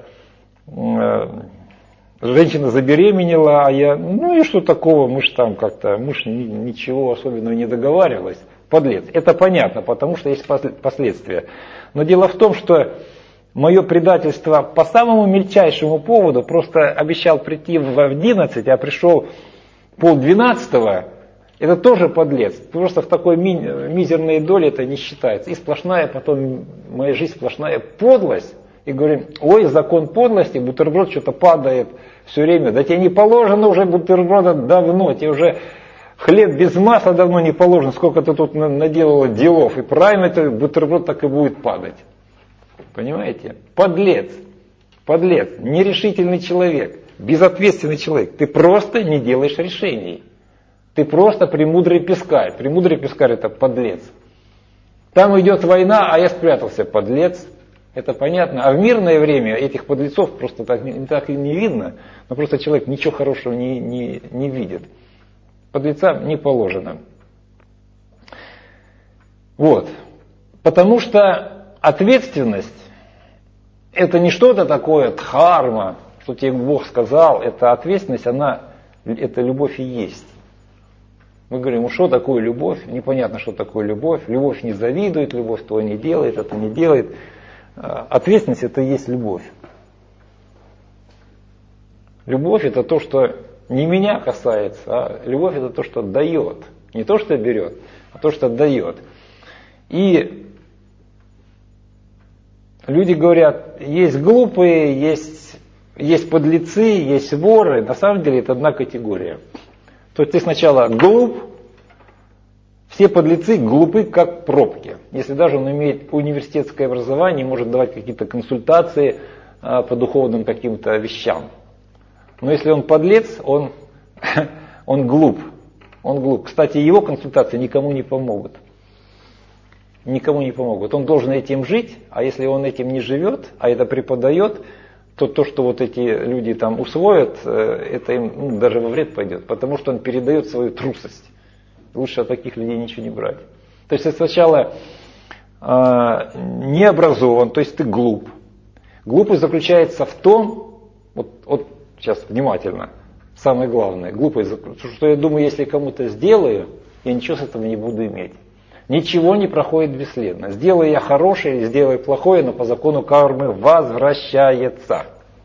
Speaker 1: Женщина забеременела, а я, и что такого, мы ж ничего особенного не договаривались. Подлец. Это понятно, потому что есть последствия. Но дело в том, что мое предательство по самому мельчайшему поводу, просто обещал прийти в 11, а пришел 11:30, это тоже подлец. Просто в такой мизерной доле это не считается. И сплошная потом, моя жизнь сплошная подлость. И говорим, ой, закон подлости, бутерброд что-то падает все время. Да тебе не положено уже бутерброда давно, тебе уже хлеб без масла давно не положено. Сколько ты тут наделала делов. И правильно этот бутерброд так и будет падать. Понимаете? Подлец. Подлец. Нерешительный человек. Безответственный человек. Ты просто не делаешь решений. Ты просто премудрый пескарь. Премудрый пескарь это подлец. Там идет война, а я спрятался. Подлец. Это понятно. А в мирное время этих подлецов просто так и не видно. Но просто человек ничего хорошего не видит. Подлецам не положено. Вот. Потому что ответственность это не что-то такое дхарма, что тебе Бог сказал. Это ответственность, это любовь и есть. Мы говорим, что такое любовь? Непонятно, что такое любовь. Любовь не завидует, любовь то не делает, это не делает. Ответственность это и есть любовь. Любовь это то, что не меня касается, а любовь это то, что дает. Не то, что берет, а то, что дает. И люди говорят, есть глупые, есть подлецы, есть воры. На самом деле это одна категория. То есть ты сначала глуп, все подлецы глупы, как пробки. Если даже он имеет университетское образование, может давать какие-то консультации по духовным каким-то вещам. Но если он подлец, он глуп. Он глуп. Кстати, его консультации никому не помогут. Никому не помогут. Он должен этим жить, а если он этим не живет, а это преподает, то, что вот эти люди там усвоят, это им даже во вред пойдет, потому что он передает свою трусость. Лучше от таких людей ничего не брать. То есть ты сначала не образован, то есть ты глуп. Глупость заключается в том, вот сейчас внимательно, самое главное, глупость, что я думаю, если кому-то сделаю, я ничего с этого не буду иметь. Ничего не проходит бесследно. Сделаю я хорошее, сделаю плохое, но по закону кармы возвращается.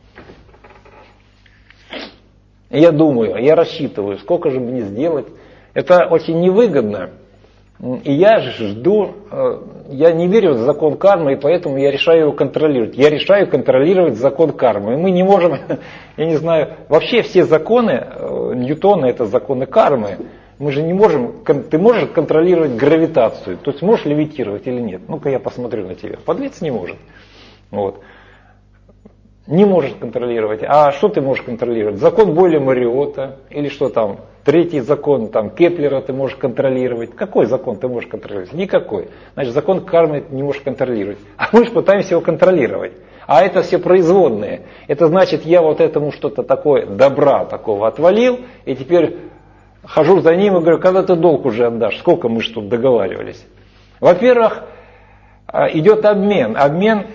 Speaker 1: И я думаю, я рассчитываю, сколько же мне сделать. Это очень невыгодно. И я жду, я не верю в закон кармы, и поэтому я решаю его контролировать. Я решаю контролировать закон кармы. И мы не можем, я не знаю, вообще все законы Ньютона это законы кармы. Мы же не можем, ты можешь контролировать гравитацию, то есть можешь левитировать или нет. Ну-ка я посмотрю на тебя. Подлец не может. Вот. Не можешь контролировать. А что ты можешь контролировать? Закон Бойля-Мариота или что там? Третий закон там, Кеплера ты можешь контролировать. Какой закон ты можешь контролировать? Никакой. Значит, закон кармы ты не можешь контролировать. А мы же пытаемся его контролировать. А это все производные. Это значит, я вот этому что-то такое, добра такого отвалил, и теперь хожу за ним и говорю, когда ты долг уже отдашь, сколько мы же тут договаривались. Во-первых, идет обмен. Обмен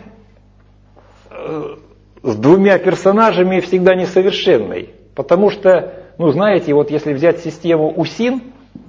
Speaker 1: с двумя персонажами всегда несовершенный. Потому что, знаете, вот если взять систему УСИН,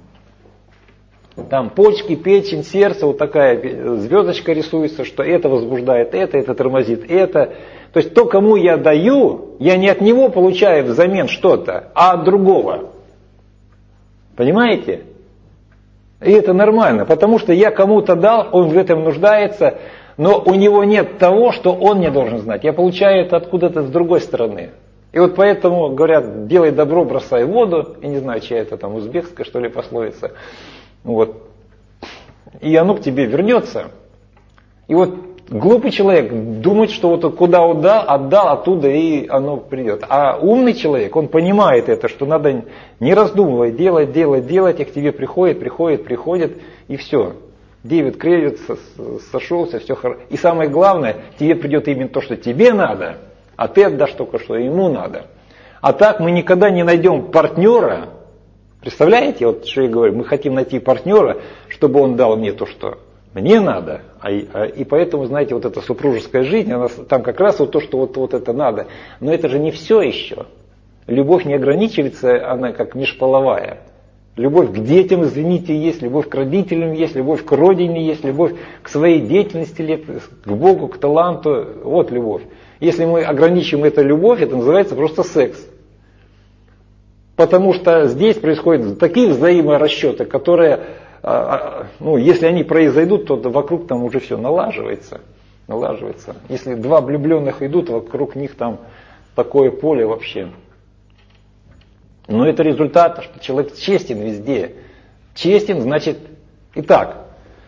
Speaker 1: там почки, печень, сердце, вот такая звездочка рисуется, что это возбуждает это тормозит это. То есть то, кому я даю, я не от него получаю взамен что-то, а от другого. Понимаете? И это нормально, потому что я кому-то дал, он в этом нуждается, но у него нет того, что он не должен знать. Я получаю это откуда-то с другой стороны. И вот поэтому говорят, делай добро, бросай в воду. Я не знаю, чья это там узбекская, что ли, пословица. Вот. И оно к тебе вернется. И вот глупый человек думает, что вот куда отдал, оттуда и оно придет. А умный человек, он понимает это, что надо не раздумывая делать, и к тебе приходит, и все. Дэвид Кравиц сошелся, все хорошо. И самое главное, тебе придет именно то, что тебе надо, а ты отдашь только, что ему надо. А так мы никогда не найдем партнера. Представляете, вот что я говорю, мы хотим найти партнера, чтобы он дал мне то, что мне надо. И поэтому, знаете, вот эта супружеская жизнь, она, там как раз вот то, что вот это надо. Но это же не все еще. Любовь не ограничивается, она как межполовая. Любовь к детям, извините, есть, любовь к родителям есть, любовь к родине есть, любовь к своей деятельности, к Богу, к таланту. Вот любовь. Если мы ограничим эту любовь, это называется просто секс. Потому что здесь происходят такие взаиморасчеты, которые, если они произойдут, то вокруг там уже все налаживается. Если два влюбленных идут, вокруг них там такое поле вообще. Но это результат, что человек честен везде. Честен, значит, итак,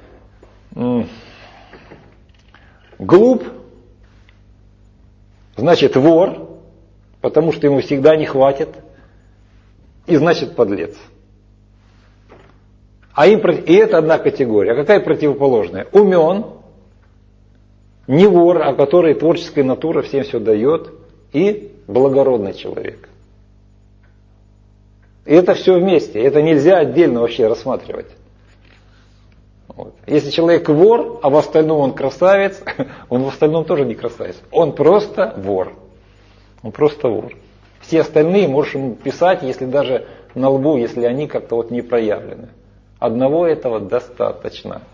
Speaker 1: глуп, значит вор, потому что ему всегда не хватит. И значит подлец. И это одна категория. А какая противоположная? Умен, не вор, а который творческая натура всем все дает, и благородный человек. И это все вместе. Это нельзя отдельно вообще рассматривать. Вот. Если человек вор, а в остальном он красавец, он в остальном тоже не красавец. Он просто вор. Все остальные можешь ему писать, если даже на лбу, если они как-то вот не проявлены. Одного этого достаточно.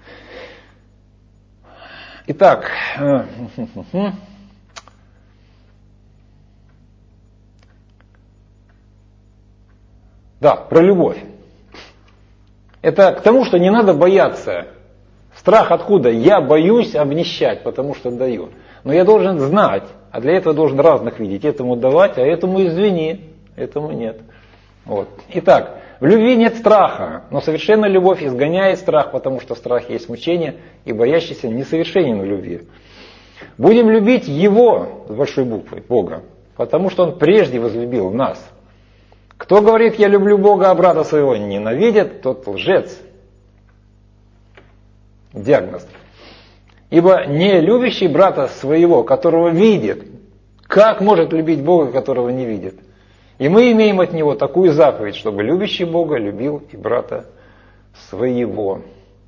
Speaker 1: Итак, да, про любовь. Это к тому, что не надо бояться. Страх откуда? Я боюсь обнищать, потому что даю. Но я должен знать, а для этого должен разных видеть. Этому давать, а этому извини, этому нет. Вот. Итак, в любви нет страха, но совершенная любовь изгоняет страх, потому что страх есть мучение, и боящийся несовершенен в любви. Будем любить Его, с большой буквы, Бога, потому что Он прежде возлюбил нас. Кто говорит, я люблю Бога, а брата своего ненавидит, тот лжец. Диагноз. Ибо не любящий брата своего, которого видит, как может любить Бога, которого не видит? И мы имеем от Него такую заповедь, чтобы любящий Бога любил и брата своего.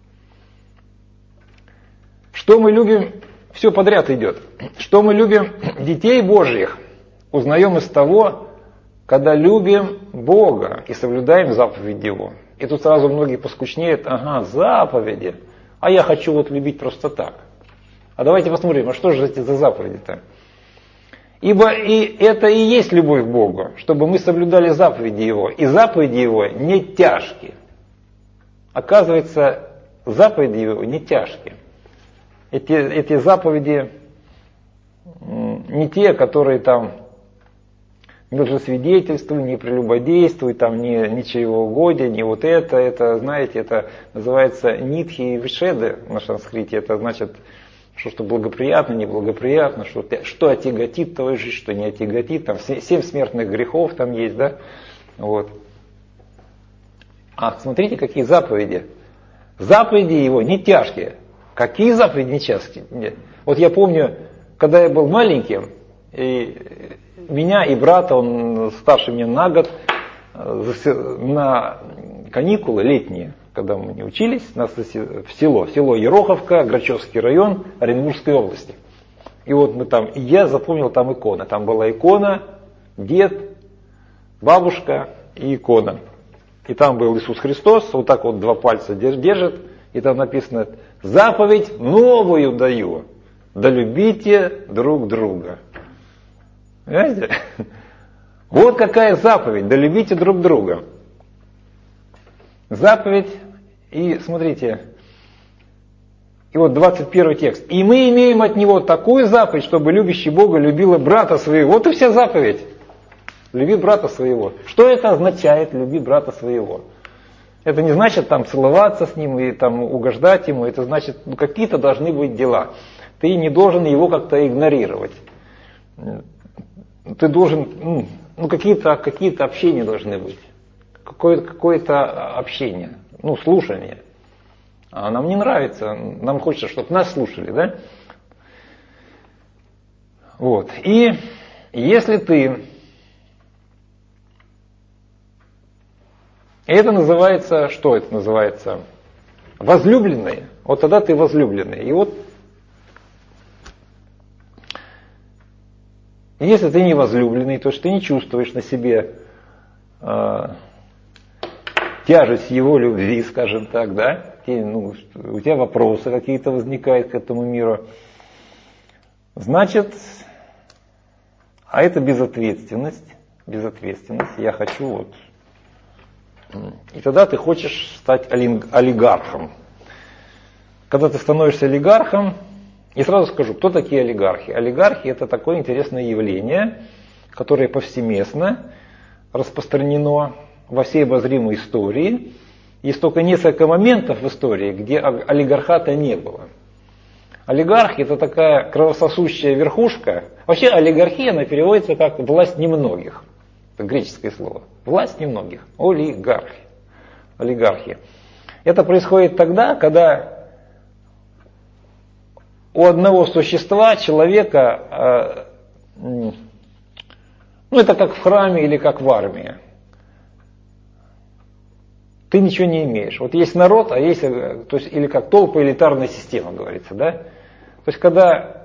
Speaker 1: Что мы любим, все подряд идет. Что мы любим детей Божьих, узнаем из того, когда любим Бога и соблюдаем заповеди Его. И тут сразу многие поскучнеют, заповеди, а я хочу вот любить просто так. А давайте посмотрим, а что же эти за заповеди-то? Ибо и это и есть любовь к Богу, чтобы мы соблюдали заповеди Его. И заповеди Его не тяжкие. Оказывается, заповеди Его не тяжкие. Эти заповеди не те, которые там не лжесвидетельствуй, не прелюбодействуй, там не чревоугодие, не вот это, знаете, это называется нитхи и вишеды на санскрите, это значит, что благоприятно, неблагоприятно, что отяготит твою жизнь, что не отяготит, там 7 смертных грехов там есть, да, вот. А смотрите, какие заповеди. Заповеди Его не тяжкие. Какие заповеди не тяжкие? Нет. Вот я помню, когда я был маленьким, и меня и брата, он старше меня на год, на каникулы летние, когда мы не учились, нас в село Ероховка, Грачевский район Оренбургской области. И вот мы там, и я запомнил там иконы. Там была икона, дед, бабушка и икона. И там был Иисус Христос, вот так вот 2 пальца держит, и там написано: «Заповедь новую даю, да любите друг друга». Понимаете? Вот какая заповедь, да любите друг друга. Заповедь, и смотрите, и вот 21 текст. «И мы имеем от Него такую заповедь, чтобы любящий Бога любила брата своего». Вот и вся заповедь. Люби брата своего. Что это означает, люби брата своего? Это не значит там целоваться с ним и там угождать ему. Это значит, какие-то должны быть дела. Ты не должен его как-то игнорировать. Ты должен, какие-то общения должны быть. Какое-то общение, слушание. А нам не нравится, нам хочется, чтобы нас слушали, да? Вот. И если ты... Это называется, что это называется? Возлюбленный. Вот тогда ты возлюбленный. И вот, если ты не возлюбленный, то есть ты не чувствуешь на себе тяжесть его любви, скажем так, да? У тебя вопросы какие-то возникают к этому миру. Значит, а это безответственность. Безответственность. Я хочу вот... И тогда ты хочешь стать олигархом. Когда ты становишься олигархом, и сразу скажу, кто такие олигархи. Олигархи — это такое интересное явление, которое повсеместно распространено во всей обозримой истории. Есть только несколько моментов в истории, где олигархата не было. Олигархи — это такая кровососущая верхушка. Вообще олигархия, она переводится как власть немногих. Это греческое слово. Власть немногих. Олигархи. Олигархи. Это происходит тогда, когда у одного существа, человека, это как в храме или как в армии. Ты ничего не имеешь. Вот есть народ, а есть, то есть, или как толпа, элитарная система, говорится, да? То есть, когда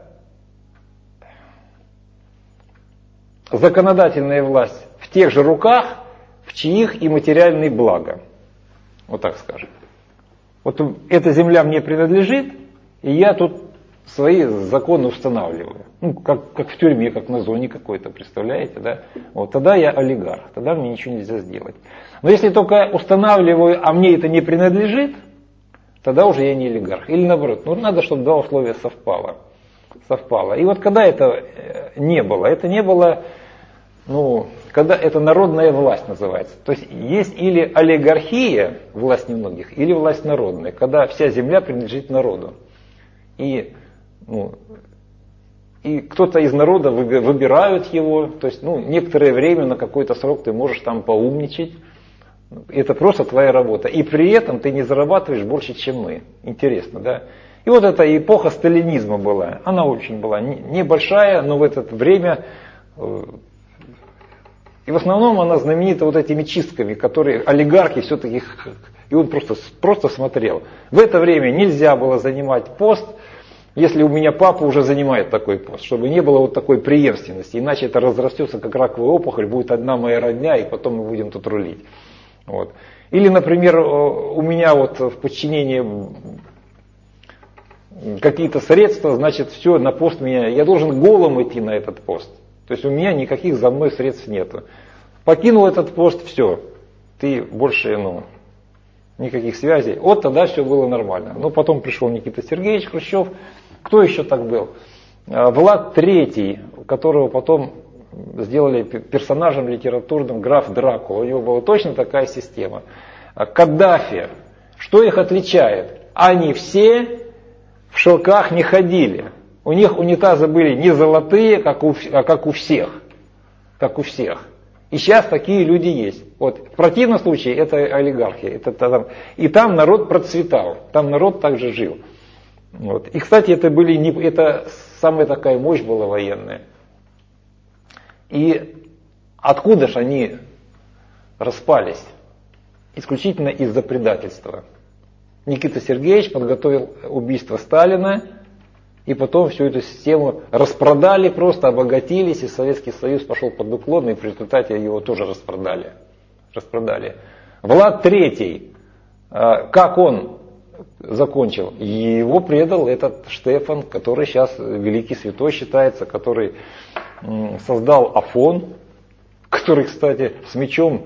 Speaker 1: законодательная власть в тех же руках, в чьих и материальные блага. Вот так скажем. Вот эта земля мне принадлежит, и я тут свои законы устанавливаю. Как в тюрьме, как на зоне какой-то, представляете, да? Вот тогда я олигарх, тогда мне ничего нельзя сделать. Но если только устанавливаю, а мне это не принадлежит, тогда уже я не олигарх. Или наоборот, надо, чтобы 2 условия совпало. И вот когда это не было, когда это народная власть называется. То есть есть или олигархия, власть немногих, или власть народная, когда вся земля принадлежит народу. И кто-то из народа выбирают его, то есть некоторое время, на какой-то срок ты можешь там поумничать. Это просто твоя работа. И при этом ты не зарабатываешь больше, чем мы. Интересно, да? И вот эта эпоха сталинизма была. Она очень была небольшая, но в это время... И в основном она знаменита вот этими чистками, которые олигархи все-таки... И он просто смотрел. В это время нельзя было занимать пост, если у меня папа уже занимает такой пост, чтобы не было вот такой преемственности. Иначе это разрастется как раковая опухоль, будет одна моя родня, и потом мы будем тут рулить. Вот. Или, например, у меня вот в подчинении какие-то средства, значит, все, на пост меня, я должен голым идти на этот пост. То есть у меня никаких за мной средств нету. Покинул этот пост, все, ты больше, никаких связей. Вот тогда все было нормально. Но потом пришел Никита Сергеевич Хрущев. Кто еще так был? Влад III, которого потом сделали персонажем литературным, граф Дракула. У него была точно такая система. Каддафи. Что их отличает? Они все в шелках не ходили. У них унитазы были не золотые, как у всех. Как у всех. И сейчас такие люди есть. Вот. В противном случае это олигархия. И там народ процветал. Там народ также жил. Вот. И, кстати, это самая такая мощь была военная. И откуда же они распались? Исключительно из-за предательства. Никита Сергеевич подготовил убийство Сталина, и потом всю эту систему распродали, просто обогатились, и Советский Союз пошел под уклон, и в результате его тоже распродали. Влад III, как он закончил? Его предал этот Штефан, который сейчас великий святой считается, который создал Афон, который, кстати, с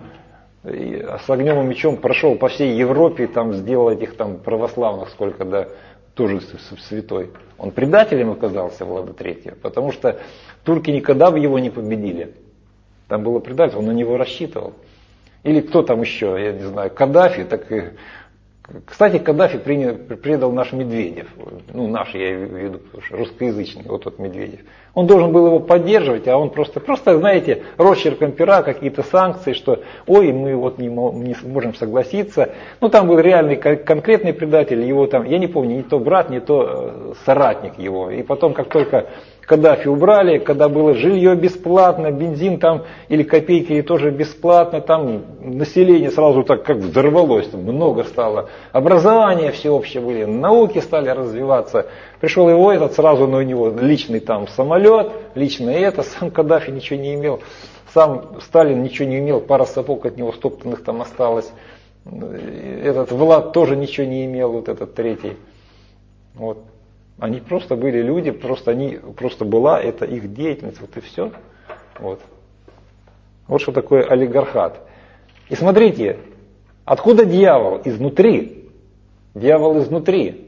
Speaker 1: огнем и мечом прошел по всей Европе, там сделал этих там православных сколько, да, тоже святой. Он предателем оказался, Влада III, потому что турки никогда бы его не победили. Там было предательство, он на него рассчитывал. Или кто там еще, я не знаю, Каддафи. Кстати, Каддафи предал наш Медведев. Ну, наш, я имею в виду, русскоязычный, вот тот Медведев. Он должен был его поддерживать, а он просто знаете, росчерком пера какие-то санкции, что ой, мы вот не можем согласиться. Ну, там был реальный конкретный предатель, его там, я не помню, не то брат, не то соратник его. И потом, как только Каддафи убрали, когда было жилье бесплатно, бензин там или копейки или тоже бесплатно, там население сразу так как взорвалось, там много стало, образование всеобщее были, науки стали развиваться. Пришел его этот, сразу на него личный там самолет, лично это, сам Каддафи ничего не имел, сам Сталин ничего не имел, пара сапог от него стоптанных там осталось, этот Влад тоже ничего не имел, вот этот третий. Вот. Они просто были люди, просто была это их деятельность, вот и все. Вот что такое олигархат. И смотрите, откуда дьявол? Изнутри. Дьявол изнутри.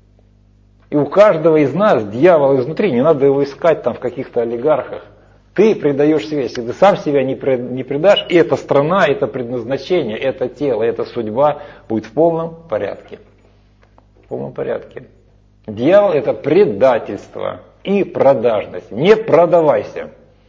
Speaker 1: И у каждого из нас дьявол изнутри, не надо его искать там в каких-то олигархах. Ты предаешь себя, если ты сам себя не предашь, и эта страна, это предназначение, это тело, эта судьба будет в полном порядке. В полном порядке. Дьявол – это предательство и продажность. Не продавайся.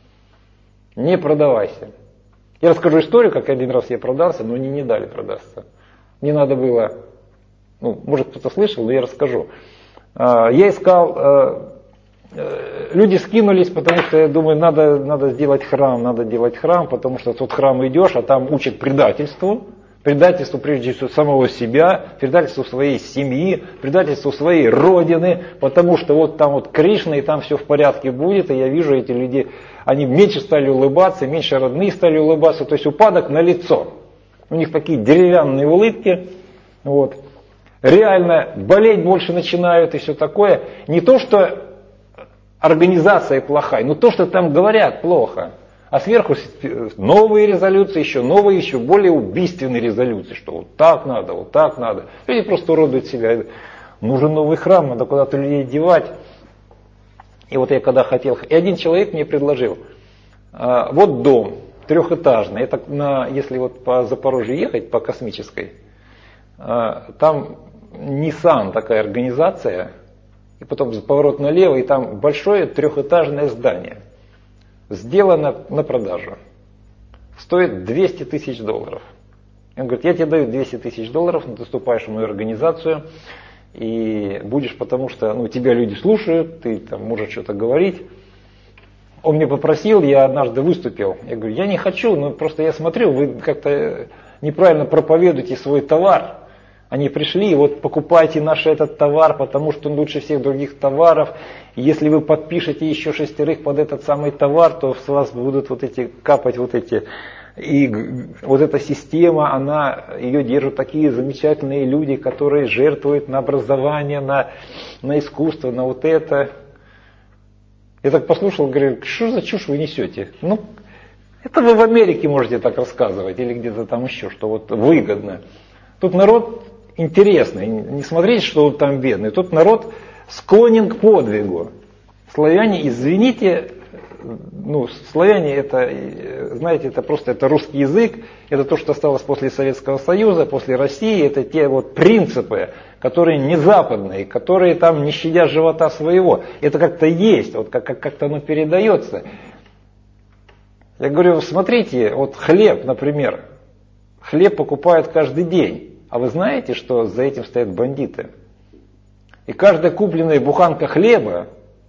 Speaker 1: Не продавайся. Я расскажу историю, как один раз я продался, но мне не дали продаться. Мне надо было, может кто-то слышал, но я расскажу. Я искал, люди скинулись, потому что я думаю, надо сделать храм, потому что в тот храм идешь, а там учат предательству. Предательству прежде всего самого себя, предательству своей семьи, предательству своей родины, потому что вот там вот Кришна, и там все в порядке будет, и я вижу эти люди, они меньше стали улыбаться, меньше родные стали улыбаться, то есть упадок на лицо. У них такие деревянные улыбки, вот. Реально болеть больше начинают и все такое. Не то, что организация плохая, но то, что там говорят, плохо. А сверху новые резолюции, еще новые, еще более убийственные резолюции, что вот так надо, вот так надо. Люди просто уродуют себя. Нужен новый храм, надо куда-то людей девать. И вот я когда хотел, и один человек мне предложил, вот дом трехэтажный, это если вот по Запорожью ехать, по Космической, там Nissan такая организация, и потом поворот налево, и там большое трехэтажное здание. Сделано на продажу. Стоит $200 тысяч. Он говорит, я тебе даю $200 тысяч, но ты вступаешь в мою организацию и будешь, потому что тебя люди слушают, ты там можешь что-то говорить. Он мне попросил, я однажды выступил. Я говорю, я не хочу, просто я смотрю, вы как-то неправильно проповедуете свой товар. Они пришли, и вот покупайте наш этот товар, потому что он лучше всех других товаров. Если вы подпишете еще 6 под этот самый товар, то с вас будут капать И вот эта система, ее держат такие замечательные люди, которые жертвуют на образование, на искусство, на вот это. Я так послушал, говорю, что за чушь вы несете? Это вы в Америке можете так рассказывать, или где-то там еще, что вот выгодно. Тут народ интересный, не смотрите, что вот там бедный. Тут народ склонен к подвигу. Славяне, извините, славяне это, знаете, это русский язык, это то, что осталось после Советского Союза, после России, это те вот принципы, которые не западные, которые там не щадя живота своего. Это как-то есть, вот как-то оно передается. Я говорю, смотрите, вот хлеб, например, хлеб покупают каждый день. А вы знаете, что за этим стоят бандиты? И каждая купленная буханка хлеба,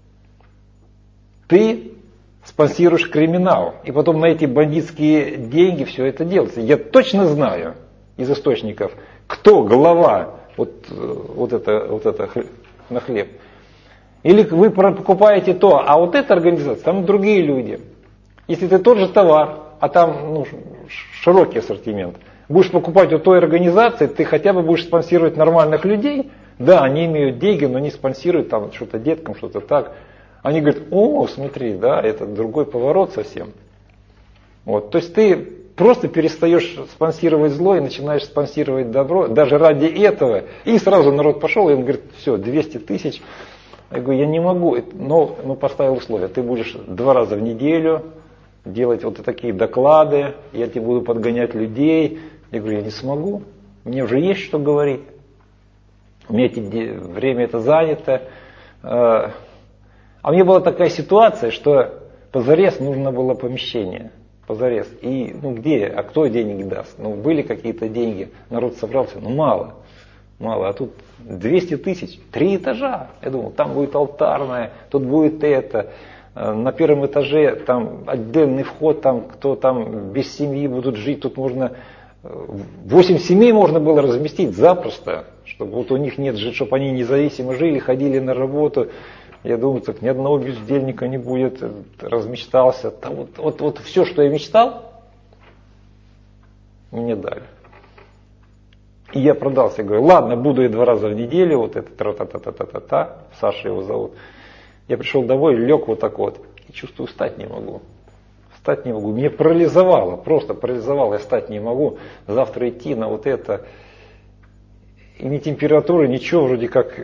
Speaker 1: ты спонсируешь криминал. И потом на эти бандитские деньги все это делается. Я точно знаю из источников, кто глава вот это на хлеб. Или вы покупаете то, а вот эта организация, там другие люди. Если ты тот же товар, а там широкий ассортимент, будешь покупать у той организации, ты хотя бы будешь спонсировать нормальных людей. Да, они имеют деньги, но не спонсируют там что-то деткам, что-то так. Они говорят, о, смотри, да, это другой поворот совсем. Вот, то есть ты просто перестаешь спонсировать зло и начинаешь спонсировать добро, даже ради этого. И сразу народ пошел, и он говорит, все, 200 тысяч. Я говорю, я не могу, но поставил условия, ты будешь 2 раза в неделю делать вот такие доклады, я тебе буду подгонять людей. Я говорю, я не смогу, мне уже есть что говорить. У меня время это занято. А мне была такая ситуация, что позарез нужно было помещение. Позарез. И где, а кто денег даст? Были какие-то деньги, народ собрался, мало. А тут 200 тысяч, 3 этажа. Я думал, там будет алтарная, тут будет это. На первом этаже там отдельный вход, там кто там без семьи будут жить, тут можно 8 семей можно было разместить запросто, чтобы вот у них нет жить, чтобы они независимо жили, ходили на работу. Я думаю, так ни одного бездельника не будет, размечтался. Там вот все, что я мечтал, мне дали. И я продался, говорю, ладно, буду я 2 раза в неделю, вот это тра-та-та-та-та-та, Саша его зовут. Я пришел домой, лег вот так вот, и чувствую, встать не могу. Встать не могу. Меня парализовало, просто парализовало, я встать не могу. Завтра идти на вот это. И ни температуры, ничего, вроде как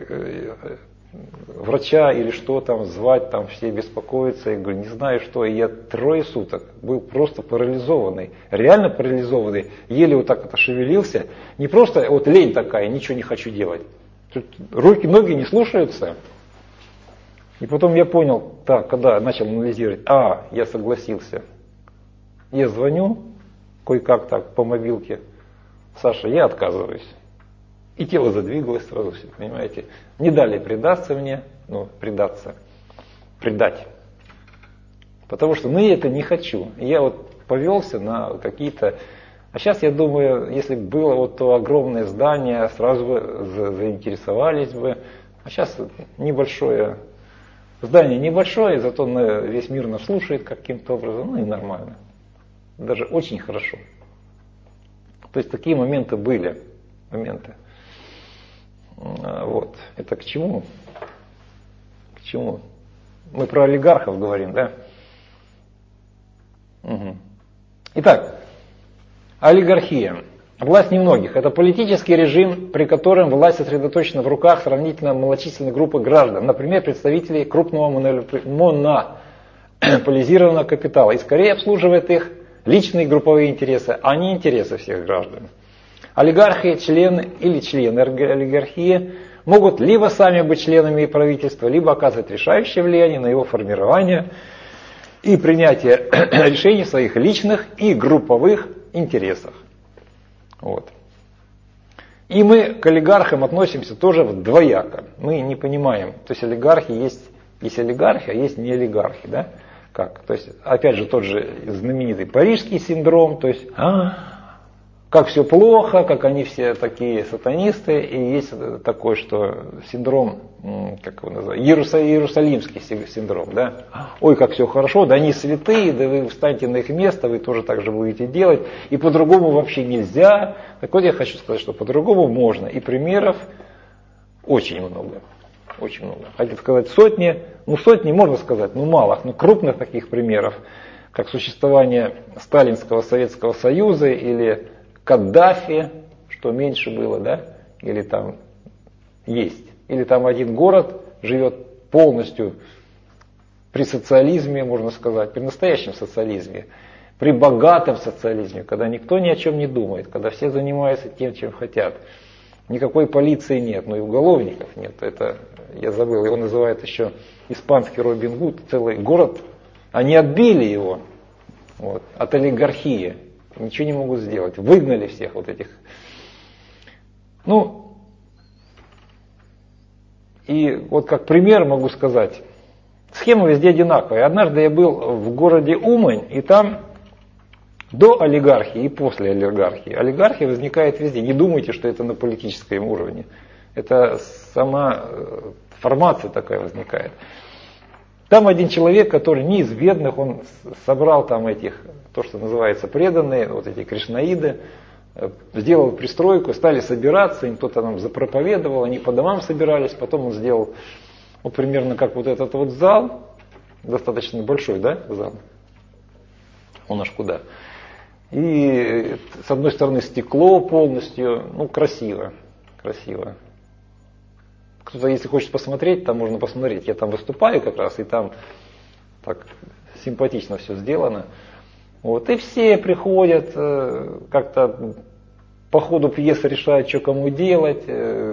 Speaker 1: врача или что там звать, там все беспокоятся. Я говорю, не знаю что. И я 3 суток был просто парализованный. Реально парализованный. Еле вот так это шевелился. Не просто вот лень такая, ничего не хочу делать. Тут руки, ноги не слушаются. И потом я понял, так, когда начал анализировать, я согласился. Я звоню, кое-как так, по мобилке, Саша, я отказываюсь. И тело задвигалось сразу, все, понимаете. Не дали предаться мне, предать. Потому что, я это не хочу. И я вот повелся на какие-то... А сейчас я думаю, если бы было вот то огромное здание, сразу бы заинтересовались бы. А сейчас небольшое... Здание небольшое, зато весь мир нас слушает каким-то образом, и нормально. Даже очень хорошо. То есть такие моменты были. Вот. Это к чему? К чему? Мы про олигархов говорим, да? Угу. Итак, олигархия. Власть немногих. Это политический режим, при котором власть сосредоточена в руках сравнительно малочисленной группы граждан, например, представителей крупного монополизированного капитала, и скорее обслуживает их личные групповые интересы, а не интересы всех граждан. Олигархи, члены или члены олигархии могут либо сами быть членами правительства, либо оказывать решающее влияние на его формирование и принятие решений в своих личных и групповых интересах. Вот. И мы к олигархам относимся тоже двояко. Мы не понимаем, то есть олигархи есть олигархи, а есть не олигархи, да? Как? То есть, опять же, тот же знаменитый парижский синдром, то есть, как все плохо, как они все такие сатанисты, и есть такой, что синдром, как его называют, иерусалимский синдром, да? Ой, как все хорошо, да они святые, да вы встаньте на их место, вы тоже так же будете делать, и по-другому вообще нельзя. Так вот я хочу сказать, что по-другому можно, и примеров очень много. Очень много. Хотите сказать сотни, сотни можно сказать, мало, крупных таких примеров, как существование Сталинского Советского Союза или Каддафи, что меньше было, да, или там есть. Или там один город живет полностью при социализме, можно сказать, при настоящем социализме, при богатом социализме, когда никто ни о чем не думает, когда все занимаются тем, чем хотят. Никакой полиции нет, но и уголовников нет. Это, я забыл, его называют еще испанский Робин Гуд, целый город. Они отбили его от олигархии. Ничего не могут сделать. Выгнали всех вот этих. И вот как пример могу сказать, схема везде одинаковая. Однажды я был в городе Умань, и там до олигархии и после олигархии. Олигархия возникает везде. Не думайте, что это на политическом уровне. Это сама формация такая возникает. Там один человек, который не из бедных, он собрал там этих, то, что называется преданные, вот эти кришнаиды, сделал пристройку, стали собираться, им кто-то нам запроповедовал, они по домам собирались, потом он сделал, вот примерно как вот этот вот зал, достаточно большой, да, зал, он аж куда. И с одной стороны стекло полностью, ну красиво, красиво. Кто-то, если хочет посмотреть, там можно посмотреть. Я там выступаю как раз, и там так симпатично все сделано. Вот, и все приходят, как-то по ходу пьесы решают, что кому делать.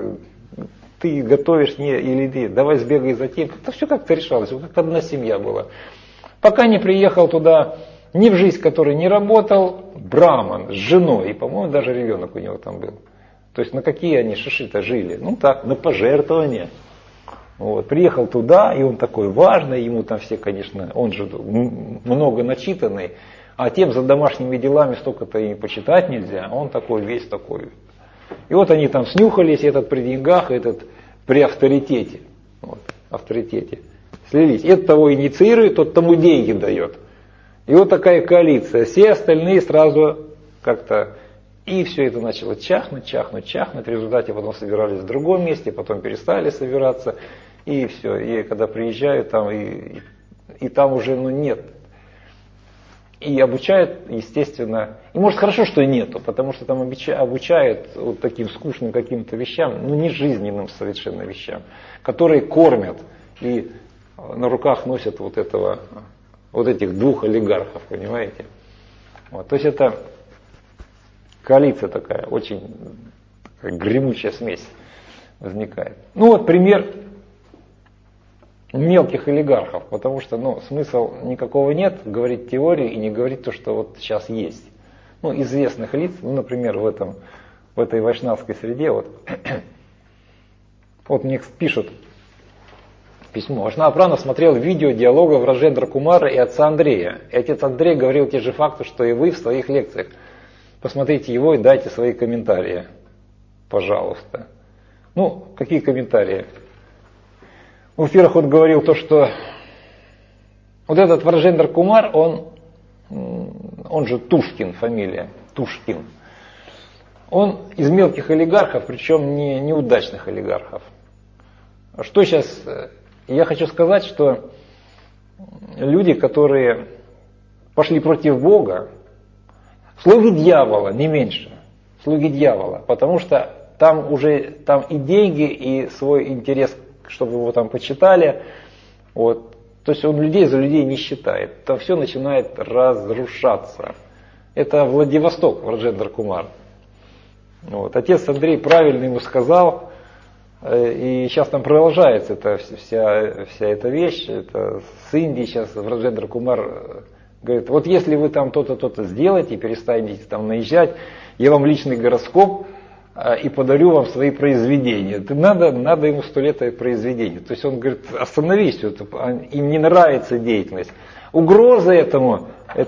Speaker 1: Ты готовишь, не, или ты, давай сбегай за тем. Это все как-то решалось, как одна семья была. Пока не приехал туда, ни в жизнь который не работал, браман с женой, и, по-моему, даже ребенок у него там был. То есть на какие они шиши-то жили? Ну так, на пожертвования. Вот. Приехал туда, и он такой важный, ему там все, конечно, он же много начитанный, а тем за домашними делами столько-то и почитать нельзя, он такой весь такой. И вот они там снюхались, этот при деньгах, этот при авторитете. Вот, авторитете. Слились. Этот того инициирует, тот тому деньги дает. И вот такая коалиция. Все остальные сразу как-то... И все это начало чахнуть, чахнуть, чахнуть. В результате потом собирались в другом месте, потом перестали собираться. И все. И когда приезжают там, и там уже нет. И обучают, естественно. И может хорошо, что нету, потому что там обучают вот таким скучным каким-то вещам, ну не жизненным совершенно вещам, которые кормят и на руках носят вот этих двух олигархов, понимаете? Вот. То есть это коалиция такая, очень гремучая смесь возникает. Ну вот пример мелких олигархов, потому что смысла никакого нет говорить теорию и не говорить то, что вот сейчас есть. Ну, известных лиц, например, в этой вайшнавской среде, вот мне пишут письмо. Вайшнава Прана смотрел видео диалогов Раджендра Кумара и отца Андрея. И отец Андрей говорил те же факты, что и вы в своих лекциях. Посмотрите его и дайте свои комментарии. Пожалуйста. Ну, какие комментарии? Во-первых, он говорил то, что вот этот Раджендра Кумар, он же Тушкин, фамилия, Тушкин. Он из мелких олигархов, причем не неудачных олигархов. Что сейчас? Я хочу сказать, что люди, которые пошли против Бога, слуги дьявола, не меньше, слуги дьявола, потому что там и деньги, и свой интерес, чтобы его там почитали. Вот. То есть он людей за людей не считает. Там все начинает разрушаться. Это Владивосток, Раджендра Кумар. Вот. Отец Андрей правильно ему сказал, и сейчас там продолжается вся эта вещь. Это с Индии сейчас Раджендра Кумар говорит, вот если вы там то-то, то-то сделаете, перестанете там наезжать, я вам личный гороскоп и подарю вам свои произведения. Надо ему 100 лет произведения. То есть он говорит, остановись, им не нравится деятельность. Угроза этому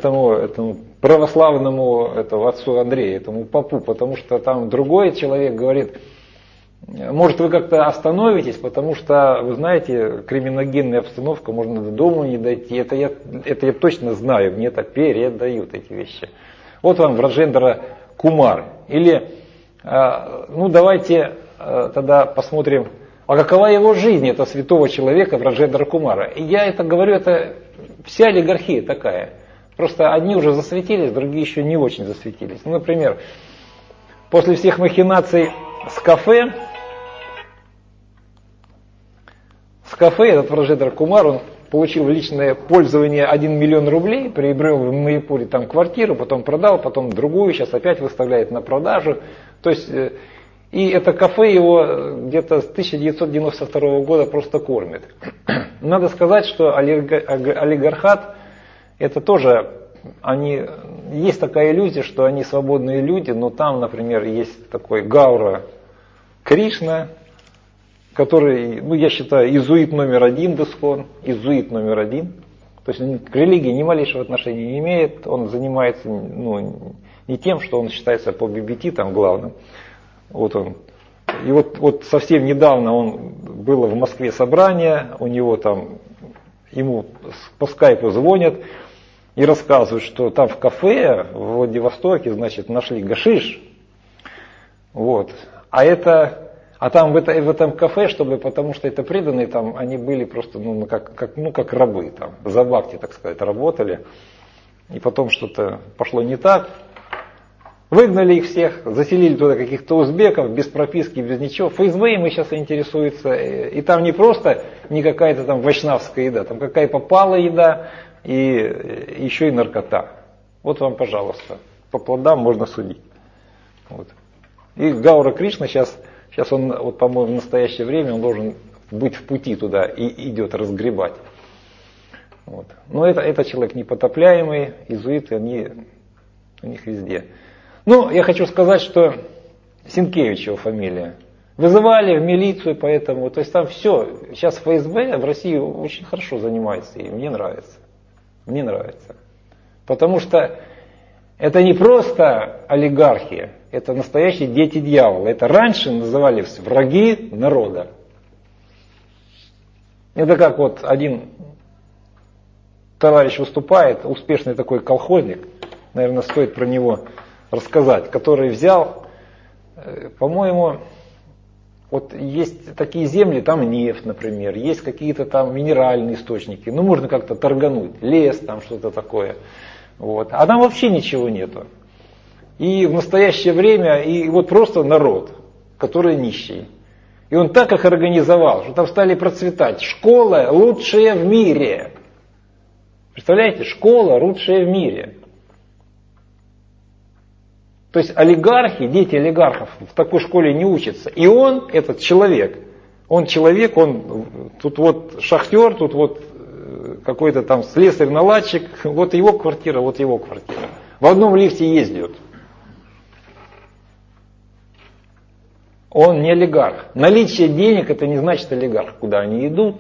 Speaker 1: православному отцу Андрею, этому попу, потому что там другой человек говорит, может вы как-то остановитесь, потому что, вы знаете, криминогенная обстановка, можно до дома не дойти. Это я точно знаю, мне это передают эти вещи. Вот вам Раджендра Кумар. Или, давайте тогда посмотрим, а какова его жизнь, этого святого человека Раджендра Кумара. И я это говорю, это вся олигархия такая. Просто одни уже засветились, другие еще не очень засветились. Ну, например, после всех махинаций с кафе этот Раджендра Кумар, он получил в личное пользование 1 миллион рублей, приобрел в Майяпуре там квартиру, потом продал, потом другую, сейчас опять выставляет на продажу. То есть, и это кафе его где-то с 1992 года просто кормит. Надо сказать, что олигархат, это тоже, есть такая иллюзия, что они свободные люди, но там, например, есть такой Гаура Кришна, который, ну, я считаю, иезуит номер один Десхон, иезуит номер один. То есть он к религии ни малейшего отношения не имеет, он занимается, ну, не тем, что он считается по ББТ там главным. Вот он. И вот совсем недавно было в Москве собрание, у него там, ему по скайпу звонят и рассказывают, что там в кафе в Владивостоке, значит, нашли гашиш. Вот. А там в этом кафе, потому что это преданные, там они были просто как рабы, там, за бхакти, так сказать, работали. И потом что-то пошло не так. Выгнали их всех, заселили туда каких-то узбеков, без прописки, без ничего. ФСБ ими сейчас интересуется. И там не просто не какая-то там вайшнавская еда, там какая попала еда и еще и наркота. Вот вам, пожалуйста, по плодам можно судить. Вот. И Гаура Кришна сейчас он, вот, по-моему, в настоящее время он должен быть в пути туда и идет разгребать. Вот. Но это человек непотопляемый, иезуиты, у них везде. Ну, я хочу сказать, что Сенкевич его фамилия. Вызывали в милицию, поэтому, то есть там все. Сейчас ФСБ в России очень хорошо занимается, и мне нравится. Мне нравится. Потому что это не просто олигархи, это настоящие дети дьявола. Это раньше назывались враги народа. Это как вот один товарищ выступает, успешный такой колхозник, наверное, стоит про него рассказать, который взял, по-моему, вот есть такие земли, там нефть, например, есть какие-то там минеральные источники, ну можно как-то торгануть, лес, там что-то такое. Вот. А там вообще ничего нету. И в настоящее время, и вот просто народ, который нищий. И он так их организовал, что там стали процветать. Школа лучшая в мире. Представляете, школа лучшая в мире. То есть олигархи, дети олигархов в такой школе не учатся. И он, этот человек, он тут вот шахтер, тут вот какой-то там слесарь-наладчик, вот его квартира, вот его квартира. В одном лифте ездят. Он не олигарх. Наличие денег это не значит олигарх. Куда они идут?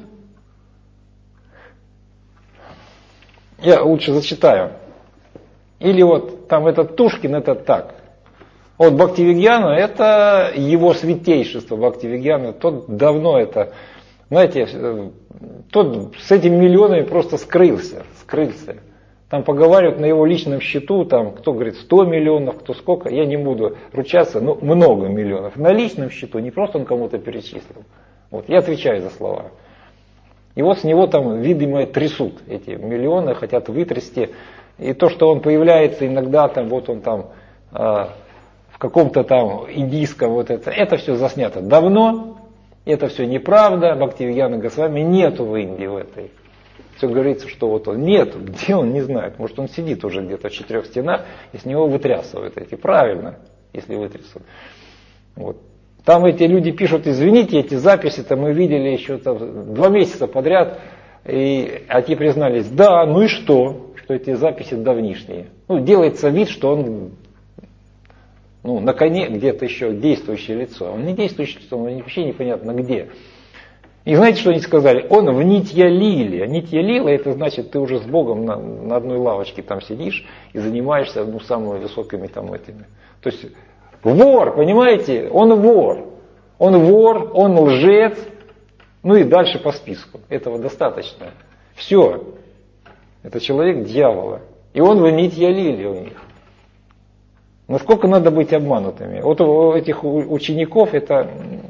Speaker 1: Я лучше зачитаю. Или вот там этот Тушкин, это так. Вот Бхактивигьяна, это его святейшество Бхактивигьяна, тот давно это, знаете, тот с этими миллионами просто скрылся. Там поговаривают на его личном счету, там кто говорит 100 миллионов, кто сколько, я не буду ручаться, но много миллионов. На личном счету, не просто он кому-то перечислил. Вот, я отвечаю за слова. И вот с него там, видимо, трясут эти миллионы, хотят вытрясти. И то, что он появляется иногда, там, вот он там в каком-то там индийском, вот это все заснято давно, это все неправда, Бхактивигьяна Госвами нету в Индии в этой. Все говорится, что вот он нету, где он, не знает, может он сидит уже где-то в 4 стенах, и с него вытрясывают эти, правильно, если вытрясут. Вот. Там эти люди пишут, извините, эти записи-то мы видели еще 2 месяца подряд, а те признались, да, ну и что эти записи давнишние. Ну, делается вид, что он на коне где-то еще действующее лицо. Он не действующее лицо, он вообще непонятно где. И знаете, что они сказали? Он в Нитья-лиле. Нитья-лила, это значит, ты уже с Богом на одной лавочке там сидишь и занимаешься самыми высокими там этими. То есть вор, понимаете? Он вор, он лжец. Ну и дальше по списку. Этого достаточно. Все. Это человек дьявола. И он в Нитья-лиле у них. Насколько надо быть обманутыми? Вот у этих учеников, это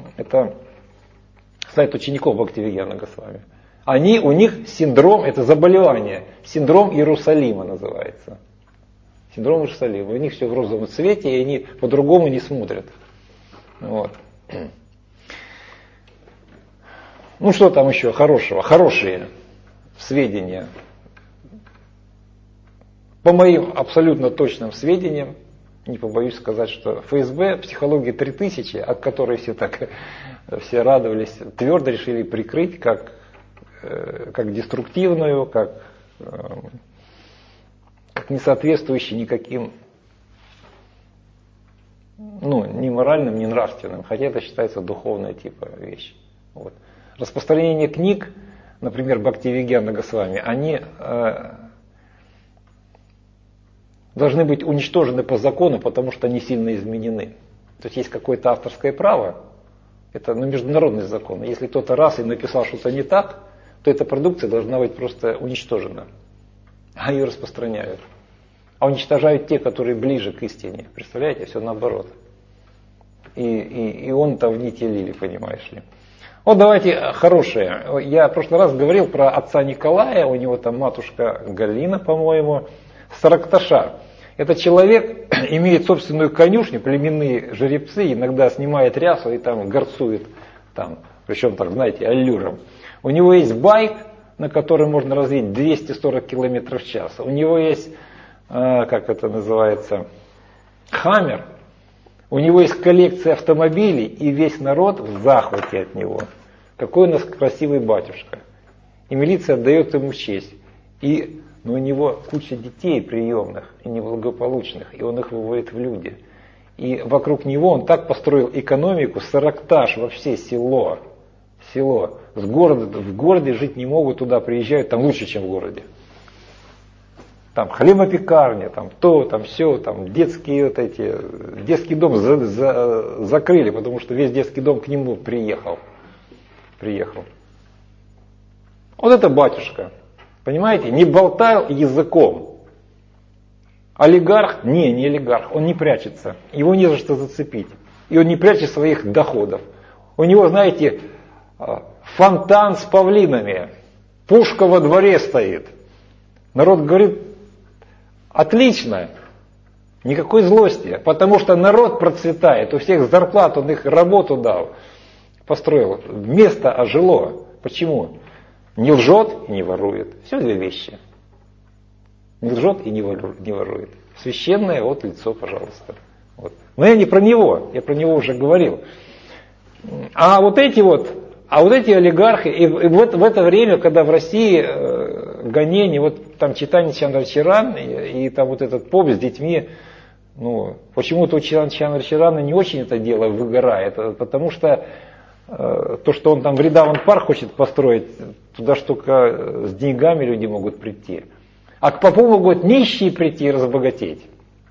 Speaker 1: сайт учеников Бхактивигьяна Госвами. У них синдром, это заболевание, синдром Иерусалима называется. Синдром Иерусалима. У них все в розовом цвете, и они по-другому не смотрят. Вот. Ну что там еще хорошего? Хорошие сведения. По моим абсолютно точным сведениям, не побоюсь сказать, что ФСБ, психология 3000, от которой все радовались, твердо решили прикрыть как деструктивную, как не соответствующую никаким, ни моральным, ни нравственным, хотя это считается духовная типа вещь. Вот. Распространение книг, например, Бхактивигьяна Госвами, они должны быть уничтожены по закону, потому что они сильно изменены. То есть есть какое-то авторское право, это международный закон. Если кто-то раз и написал что-то не так, то эта продукция должна быть просто уничтожена. А ее распространяют. А уничтожают те, которые ближе к истине. Представляете, все наоборот. И он там в нити лили, понимаешь ли. Вот давайте хорошее. Я в прошлый раз говорил про отца Николая, у него там матушка Галина, по-моему, Саракташа. Этот человек имеет собственную конюшню, племенные жеребцы, иногда снимает рясу и там горцует, там, причем так, знаете, аллюром. У него есть байк, на котором можно развить 240 км в час. У него есть, как это называется, Хаммер. У него есть коллекция автомобилей, и весь народ в захвате от него. Какой у нас красивый батюшка. И милиция отдает ему честь. Но у него куча детей приемных и неблагополучных, и он их выводит в люди. И вокруг него он так построил экономику, Саракташ во все село. В городе жить не могут, туда приезжают, там лучше, чем в городе. Там хлебопекарня, там то, там все, там детский дом закрыли, потому что весь детский дом к нему приехал. Вот это батюшка, понимаете, не болтал языком. Олигарх? Не олигарх, он не прячется, его не за что зацепить. И он не прячет своих доходов. У него, знаете, фонтан с павлинами, пушка во дворе стоит. Народ говорит, отлично, никакой злости, потому что народ процветает, у всех зарплат, он их работу дал, построил, место ожило. Почему? Не лжет и не ворует. Все две вещи. Не лжет и не ворует. Священное от лицо, пожалуйста. Вот. Но я не про него, я про него уже говорил. А вот эти олигархи, и в это время, когда в России гонения, вот там Чайтанья Чандрачаран и там вот этот поп с детьми, почему-то у Чайтаньи Чандрачарана не очень это дело выгорает, потому что то, что он там в Вриндаван парк хочет построить, туда ж только с деньгами люди могут прийти. А к попу могут нищие прийти и разбогатеть.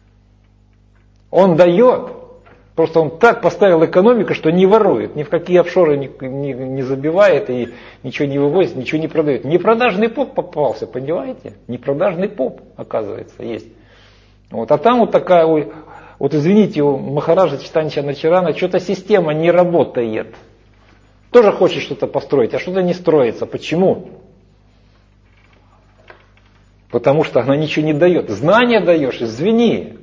Speaker 1: Он дает, просто он так поставил экономику, что не ворует, ни в какие офшоры не забивает и ничего не вывозит, ничего не продает. Непродажный поп попался, понимаете? Непродажный поп, оказывается, есть. Вот. А там вот такая, вот извините, у Махараджа Чайтаньи Чандрачарана что-то система не работает. Тоже хочет что-то построить, а что-то не строится. Почему? Потому что она ничего не дает. Знания даешь, извини.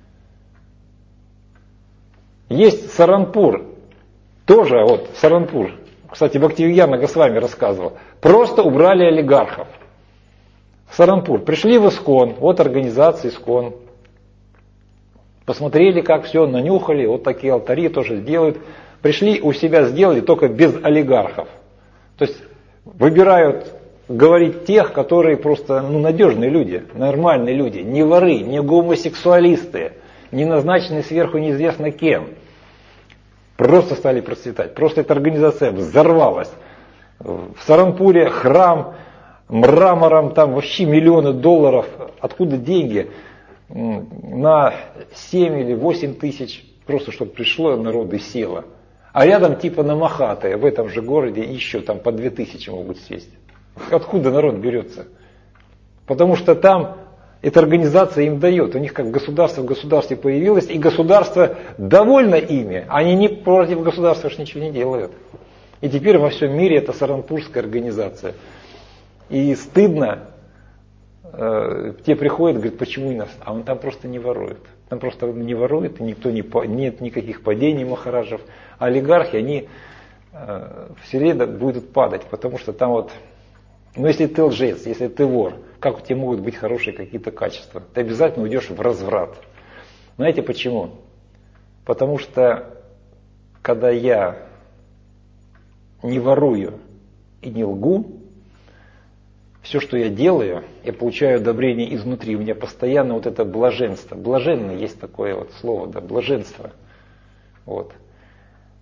Speaker 1: Есть Саранпур, тоже вот Саранпур. Кстати, Бхактивигьяна Госвами рассказывал. Просто убрали олигархов. Саранпур. Пришли в Искон, вот организация Искон. Посмотрели, как все, нанюхали, вот такие алтари тоже делают. Пришли, у себя сделали, только без олигархов. То есть выбирают говорить тех, которые просто надежные люди, нормальные люди, не воры, не гомосексуалисты, не назначенные сверху неизвестно кем. Просто стали процветать. Просто эта организация взорвалась. В Саранпуре храм мрамором, там вообще миллионы долларов. Откуда деньги? На 7 или 8 тысяч, просто чтобы пришло народу и село. А рядом типа на Махате, в этом же городе еще там по 2000 могут сесть. Откуда народ берется? Потому что там эта организация им дает. У них как государство в государстве появилось, и государство довольно ими. Они не против государства ничего не делают. И теперь во всем мире это саранпурская организация. И стыдно, те приходят, говорят, почему у нас? А он там просто не ворует. Там просто не ворует, и нет никаких падений махараджев. А олигархи, они все время будут падать, потому что там вот, если ты лжец, если ты вор, как у тебя могут быть хорошие какие-то качества? Ты обязательно уйдешь в разврат. Знаете почему? Потому что, когда я не ворую и не лгу, все, что я делаю, я получаю одобрение изнутри. У меня постоянно вот это блаженство. Блаженное есть такое вот слово, да, блаженство. Вот.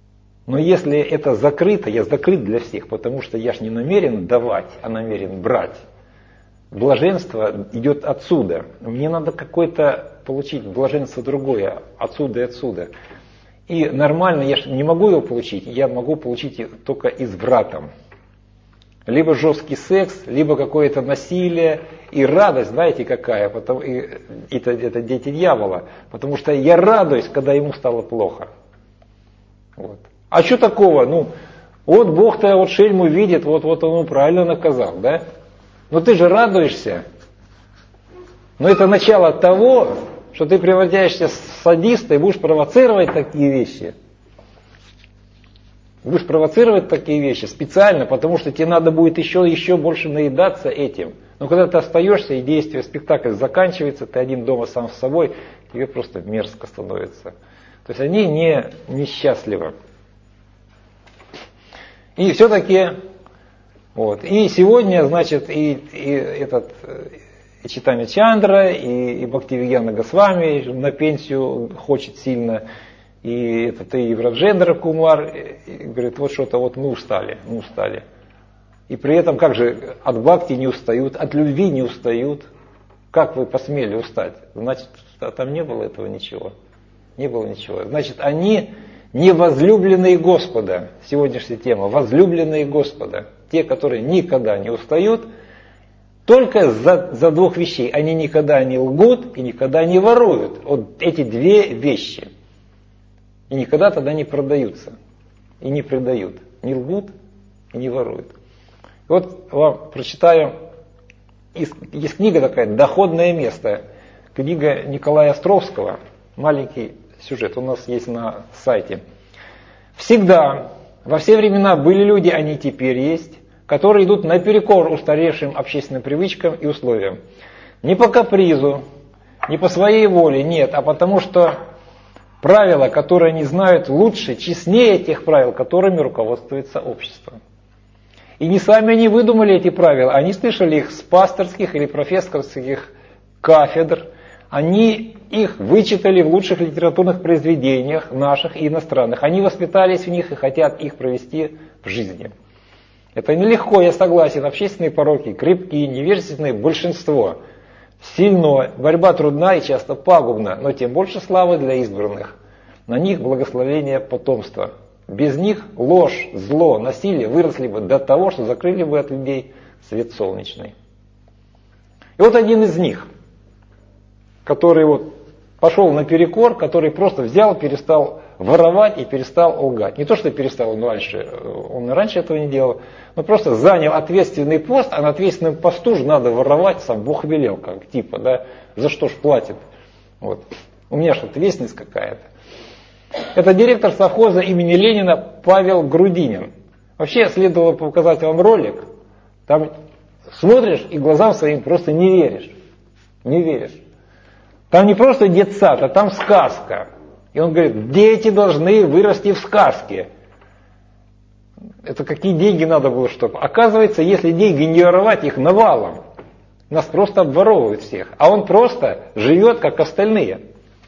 Speaker 1: Но если это закрыто, я закрыт для всех, потому что я ж не намерен давать, а намерен брать. Блаженство идет отсюда. Мне надо какое-то получить блаженство другое, отсюда и отсюда. И нормально я ж не могу его получить, я могу получить только извратом. Либо жесткий секс, либо какое-то насилие. И радость, знаете какая, это дети дьявола. Потому что я радуюсь, когда ему стало плохо. Вот. А что такого? Ну, вот Бог-то вот шельму видит, вот он его правильно наказал, да? Но ты же радуешься. Но это начало того, что ты превращаешься в садиста и будешь провоцировать такие вещи. Будешь провоцировать такие вещи специально, потому что тебе надо будет еще больше наедаться этим. Но когда ты остаешься и действие, спектакль заканчивается, ты один дома сам с собой, тебе просто мерзко становится. То есть они несчастливы. И все-таки, вот, и сегодня, значит, и Чайтанья Чандра, и Бхактивигьяна Госвами на пенсию хочет сильно, и Раджендра Кумар говорит, вот что-то, вот мы устали. И при этом, как же, от бхакти не устают, от любви не устают. Как вы посмели устать? Значит, там не было этого ничего. Не было ничего. Значит, они не возлюбленные Господа. Сегодняшняя тема. Возлюбленные Господа. Те, которые никогда не устают, только за двух вещей. Они никогда не лгут и никогда не воруют. Вот эти две вещи. И никогда тогда не продаются. И не предают. Не лгут и не воруют. Вот вам прочитаю. Есть книга такая «Доходное место». Книга Николая Островского. Маленький сюжет у нас есть на сайте. Всегда, во все времена были люди, они теперь есть, которые идут наперекор устаревшим общественным привычкам и условиям. Не по капризу, не по своей воле, нет, а потому что правила, которые они знают лучше, честнее тех правил, которыми руководствуется общество. И не сами они выдумали эти правила, они слышали их с пасторских или профессорских кафедр, они их вычитали в лучших литературных произведениях наших и иностранных. Они воспитались в них и хотят их провести в жизни. Это нелегко, я согласен. Общественные пороки крепкие, невежественные большинство. Сильно, борьба трудна и часто пагубна, но тем больше славы для избранных. На них благословение потомства. Без них ложь, зло, насилие выросли бы до того, что закрыли бы от людей свет солнечный. И вот один из них, который вот пошел наперекор, который просто взял, перестал воровать и перестал лгать. Не то, что перестал он и раньше этого не делал, но просто занял ответственный пост, а на ответственном посту же надо воровать, сам Бог велел, как типа, да, за что ж платит. Вот. У меня же ответственность какая-то. Это директор совхоза имени Ленина Павел Грудинин. Вообще следовало показать вам ролик, там смотришь и глазам своим просто не веришь. Не веришь. Там не просто детсад, а там сказка. И он говорит, дети должны вырасти в сказке. Это какие деньги надо было, чтобы... Оказывается, если деньги не воровать, их навалом. Нас просто обворовывают всех. А он просто живет, как остальные.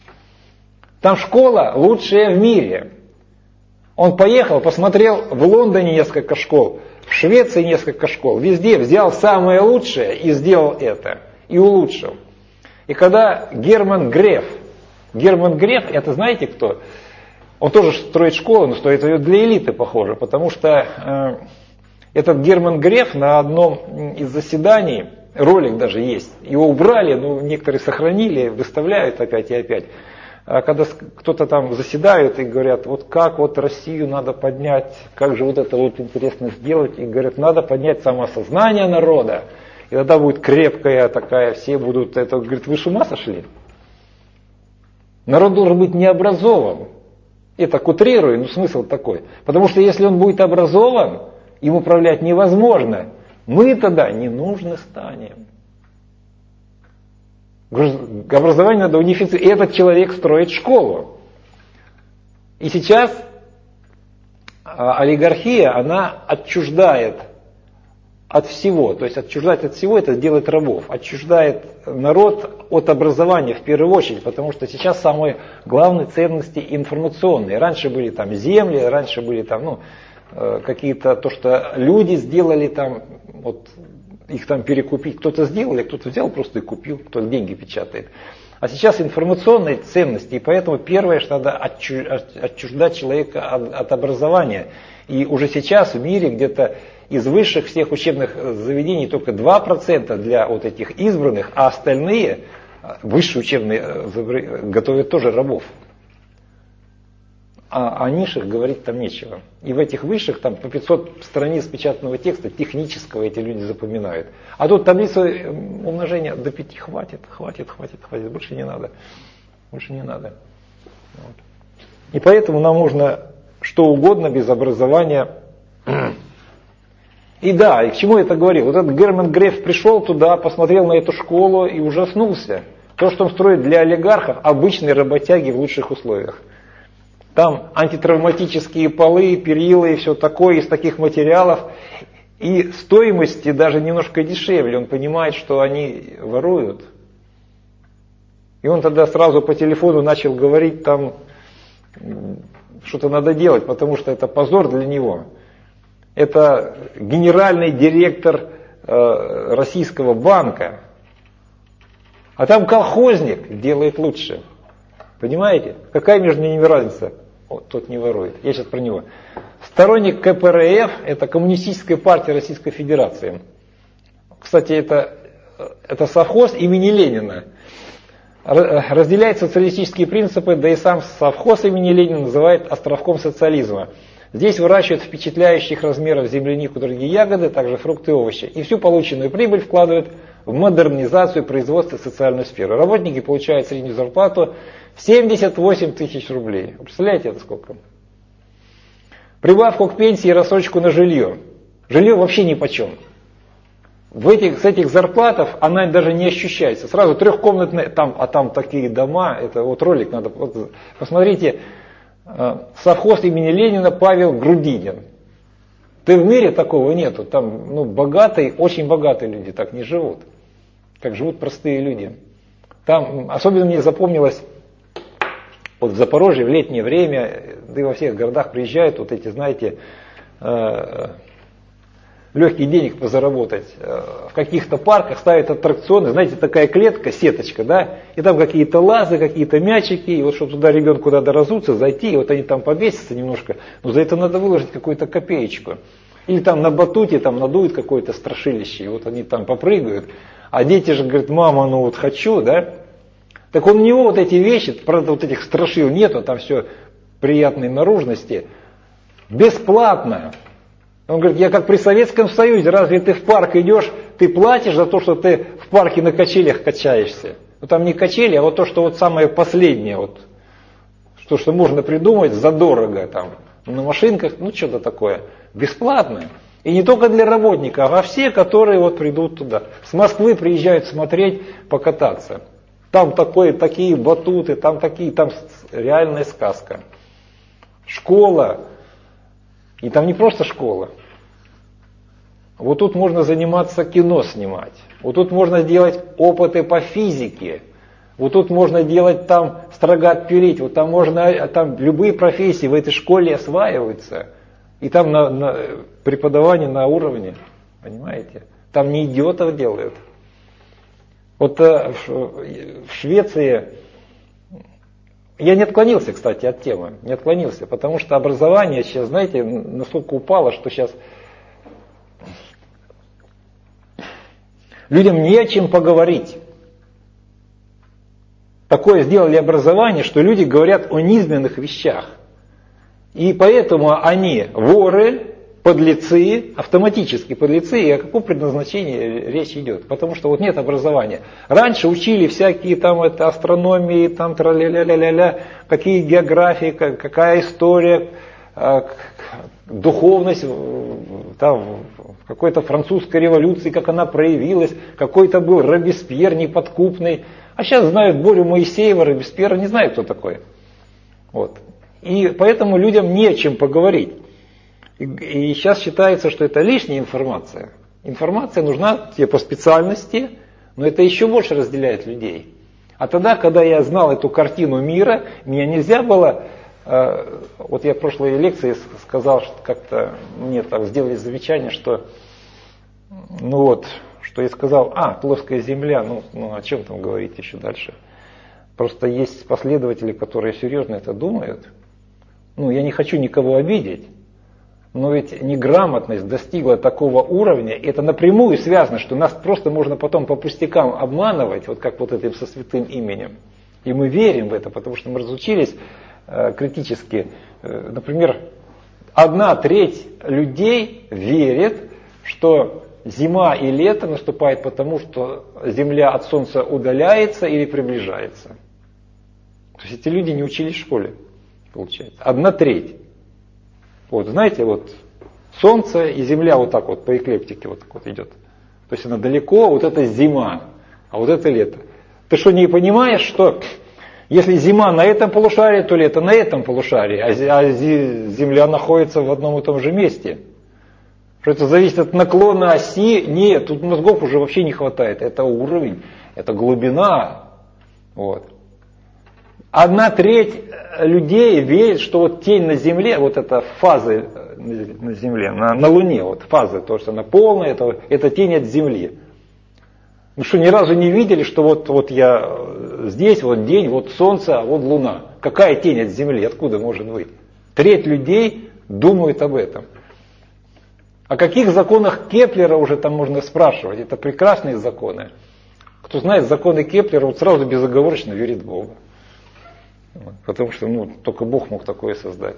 Speaker 1: Там школа лучшая в мире. Он поехал, посмотрел в Лондоне несколько школ, в Швеции несколько школ. Везде взял самое лучшее и сделал это. И улучшил. И когда Герман Греф, это знаете кто? Он тоже строит школу, но стоит ее для элиты, похоже, потому что этот Герман Греф на одном из заседаний, ролик даже есть, его убрали, но некоторые сохранили, выставляют опять и опять. А когда кто-то там заседают и говорят, вот как вот Россию надо поднять, как же вот это вот интересно сделать, и говорят, надо поднять самосознание народа. И тогда будет крепкая такая, все будут это. Говорит, вы с ума сошли? Народ должен быть необразован. Это утрирую, но смысл такой. Потому что если он будет образован, им управлять невозможно. Мы тогда не нужны станем. Образование надо унифицировать. И этот человек строит школу. И сейчас олигархия, она отчуждает от всего. То есть отчуждать от всего — это делать рабов. Отчуждает народ от образования в первую очередь, потому что сейчас самые главные ценности информационные. Раньше были там земли, раньше были там, какие-то, то, что люди сделали там, вот их там перекупить. Кто-то сделал, а кто-то взял просто и купил, кто-то деньги печатает. А сейчас информационные ценности, и поэтому первое, что надо отчуждать человека от образования. И уже сейчас в мире где-то из высших всех учебных заведений только 2% для вот этих избранных, а остальные высшие учебные готовят тоже рабов. А о низших говорить там нечего. И в этих высших там по 500 страниц печатного текста технического эти люди запоминают. А тут таблицу умножения до 5 хватит. Больше не надо. Вот. И поэтому нам нужно что угодно без образования. И да, и к чему я это говорил? Вот этот Герман Греф пришел туда, посмотрел на эту школу и ужаснулся. То, что он строит для олигархов, обычные работяги в лучших условиях. Там антитравматические полы, перила и все такое из таких материалов. И стоимости даже немножко дешевле. Он понимает, что они воруют. И он тогда сразу по телефону начал говорить, там что-то надо делать, потому что это позор для него. Это генеральный директор российского банка. А там колхозник делает лучше. Понимаете? Какая между ними разница? Тот не ворует. Я сейчас про него. Сторонник КПРФ, это Коммунистическая партия Российской Федерации. Кстати, это совхоз имени Ленина. Разделяет социалистические принципы, да и сам совхоз имени Ленина называет островком социализма. Здесь выращивают впечатляющих размеров землянику, другие ягоды, также фрукты и овощи. И всю полученную прибыль вкладывают в модернизацию производства и социальную сферу. Работники получают среднюю зарплату в 78 тысяч рублей. Вы представляете, это сколько? Прибавку к пенсии и рассрочку на жилье. Жилье вообще ни почем. С этих зарплатов она даже не ощущается. Сразу трехкомнатные, там такие дома, это вот ролик надо, вот, посмотрите, совхоз имени Ленина Павел Грудинин. В мире такого нету. Там богатые, очень богатые люди так не живут, как живут простые люди. Там особенно мне запомнилось, вот в Запорожье в летнее время, да и во всех городах приезжают вот эти, знаете, легкий денег позаработать. В каких-то парках ставят аттракционы, знаете, такая клетка, сеточка, да, и там какие-то лазы, какие-то мячики, и вот чтобы туда ребенку надо разуться, зайти, и вот они там побесятся немножко, но за это надо выложить какую-то копеечку. Или там на батуте там надуют какое-то страшилище, и вот они там попрыгают, а дети же говорят: мама, вот хочу, да. Так у него вот эти вещи, правда, вот этих страшил нету, там все приятной наружности, бесплатно. Он говорит: я как при Советском Союзе, разве ты в парк идешь, ты платишь за то, что ты в парке на качелях качаешься? Там не качели, а вот то, что вот самое последнее, вот, что можно придумать задорого, там, на машинках, что-то такое, бесплатно. И не только для работников, а все, которые вот придут туда. С Москвы приезжают смотреть, покататься. Там такие батуты, там реальная сказка. Школа. И там не просто школа. Вот тут можно заниматься кино снимать. Вот тут можно делать опыты по физике. Вот тут можно делать там строгат пилить. Вот там можно, там любые профессии в этой школе осваиваются. И там на преподавание на уровне. Понимаете? Там не идиотов делают. Вот в Швеции, я не отклонился, кстати, от темы, потому что образование сейчас, знаете, настолько упало, что сейчас людям не о чем поговорить. Такое сделали образование, что люди говорят о низменных вещах. И поэтому они воры, подлецы, автоматически подлецы, и о каком предназначении речь идет. Потому что вот нет образования. Раньше учили всякие там астрономии, там тра-ля-ля-ля-ля, какие географии, какая история, духовность, там какой-то французской революции, как она проявилась, какой-то был Робеспьер неподкупный. А сейчас знают Борю Моисеева, Робеспьера, не знают, кто такой. Вот. И поэтому людям не о чем поговорить. И сейчас считается, что это лишняя информация. Информация нужна тебе по специальности, но это еще больше разделяет людей. А тогда, когда я знал эту картину мира, меня нельзя было... Вот я в прошлой лекции сказал, что как-то мне так сделали замечание, что... что я сказал, плоская земля, о чем там говорить еще дальше. Просто есть последователи, которые серьезно это думают. Я не хочу никого обидеть, но ведь неграмотность достигла такого уровня, и это напрямую связано, что нас просто можно потом по пустякам обманывать, вот как вот этим со святым именем. И мы верим в это, потому что мы разучились критически. Например, 1/3 людей верит, что зима и лето наступает потому, что Земля от Солнца удаляется или приближается. То есть эти люди не учились в школе, получается. 1/3. Вот, знаете, вот Солнце и Земля вот так вот по эклиптике вот так вот идет. То есть она далеко, вот это зима, а вот это лето. Ты что, не понимаешь, что если зима на этом полушарии, то лето на этом полушарии, а Земля находится в одном и том же месте? Что это зависит от наклона оси? Нет, тут мозгов уже вообще не хватает. Это уровень, это глубина. Вот. 1/3 людей верит, что вот тень на Земле, вот это фазы на Земле, на Луне, вот фазы, то, что она полная, это тень от Земли. Ну что, ни разу не видели, что вот я здесь, вот день, вот Солнце, а вот Луна. Какая тень от Земли, откуда может быть? 1/3 людей думают об этом. О каких законах Кеплера уже там можно спрашивать? Это прекрасные законы. Кто знает законы Кеплера, вот сразу безоговорочно верит в Бога. Потому что только Бог мог такое создать.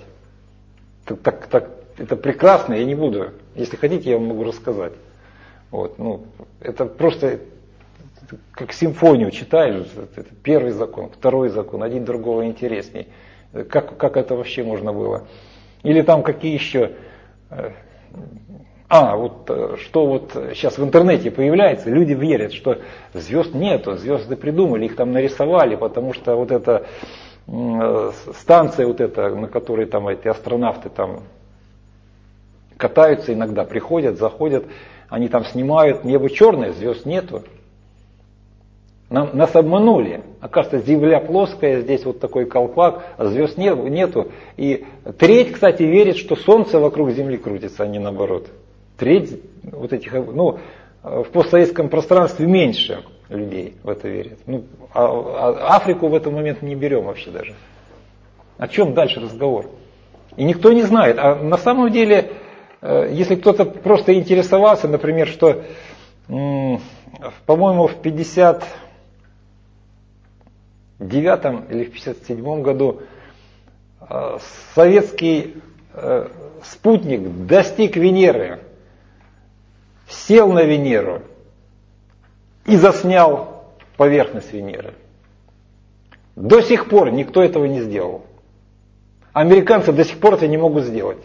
Speaker 1: Это прекрасно, я не буду. Если хотите, я вам могу рассказать. Вот, это просто как симфонию читаешь. Это первый закон, второй закон, один другого интересней. Как это вообще можно было? Или там какие еще... что вот сейчас в интернете появляется, люди верят, что звезд нету, звезды придумали, их там нарисовали, потому что вот эта станция, вот эта, на которой там эти астронавты там катаются иногда, приходят, заходят, они там снимают, небо черное, звезд нету. Нас обманули. Оказывается, Земля плоская, здесь вот такой колпак, а звезд нету. И 1/3, кстати, верит, что Солнце вокруг Земли крутится, а не наоборот. 1/3 вот этих, в постсоветском пространстве меньше людей в это верят. А Африку в этот момент не берем вообще даже. О чем дальше разговор? И никто не знает. А на самом деле, если кто-то просто интересовался, например, что, по-моему, в 59 или в 57 году советский спутник достиг Венеры, сел на Венеру и заснял поверхность Венеры. До сих пор никто этого не сделал. Американцы до сих пор это не могут сделать.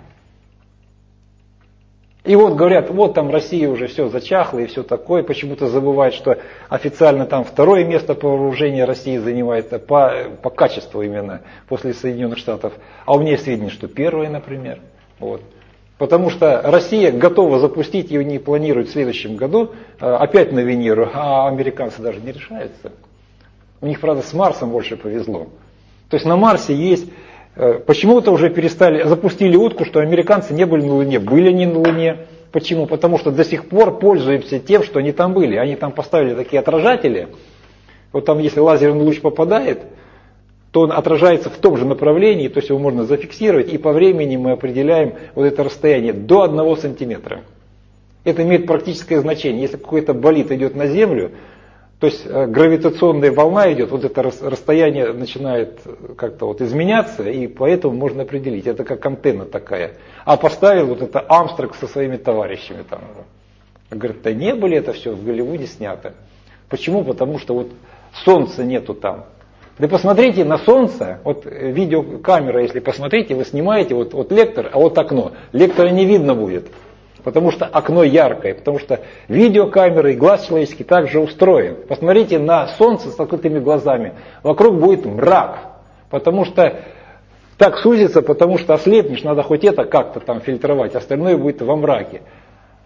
Speaker 1: И вот говорят, вот там Россия уже все зачахла и все такое. Почему-то забывают, что официально там второе место по вооружению России занимает по качеству именно после Соединенных Штатов. А у меня есть сведения, что первое, например. Вот. Потому что Россия готова запустить, ее не планирует в следующем году, опять на Венеру, а американцы даже не решаются. У них, правда, с Марсом больше повезло. То есть на Марсе есть... Почему-то уже запустили утку, что американцы не были на Луне. Были они на Луне. Почему? Потому что до сих пор пользуемся тем, что они там были. Они там поставили такие отражатели. Вот там, если лазерный луч попадает, то он отражается в том же направлении, то есть его можно зафиксировать, и по времени мы определяем вот это расстояние до 1 сантиметра. Это имеет практическое значение. Если какой-то болид идет на Землю, то есть гравитационная волна идет, вот это расстояние начинает как-то вот изменяться, и поэтому можно определить. Это как антенна такая. А поставил вот это Армстронг со своими товарищами там. Говорит, да не были это все в Голливуде снято. Почему? Потому что вот Солнца нету там. Да посмотрите на Солнце, вот видеокамера, если посмотрите, вы снимаете вот лектор, а вот окно. Лектора не видно будет. Потому что окно яркое, потому что видеокамеры и глаз человеческий также устроен. Посмотрите на Солнце с открытыми глазами, вокруг будет мрак, потому что так сузится, потому что ослепнешь, надо хоть это как-то там фильтровать, остальное будет во мраке.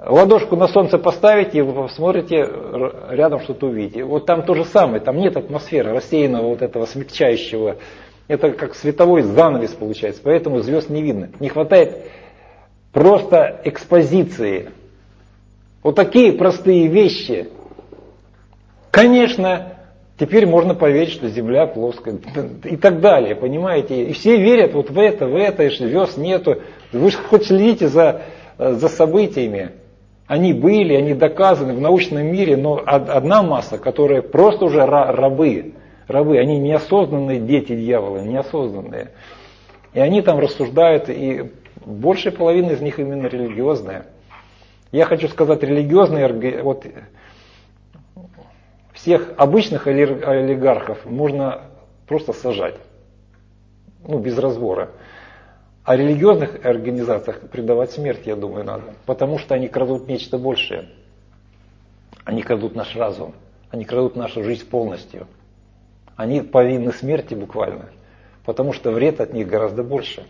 Speaker 1: ладошку на солнце поставите, и вы посмотрите, рядом что-то увидите. Вот там то же самое, там нет атмосферы рассеянного вот этого смягчающего. Это как световой занавес получается, поэтому звезд не видно. Не хватает просто экспозиции. Вот такие простые вещи. Конечно, теперь можно поверить, что Земля плоская и так далее, понимаете. И все верят вот в это, звезд нету. Вы же хоть следите за событиями. Они были, они доказаны в научном мире, но одна масса, которая просто уже рабы, они неосознанные дети дьявола, неосознанные. И они там рассуждают, и большая половина из них именно религиозная. Я хочу сказать, религиозные, вот всех обычных олигархов можно просто сажать, без разбора. А религиозных организациях предавать смерть, я думаю, надо. Потому что они крадут нечто большее. Они крадут наш разум. Они крадут нашу жизнь полностью. Они повинны смерти буквально. Потому что вред от них гораздо больше.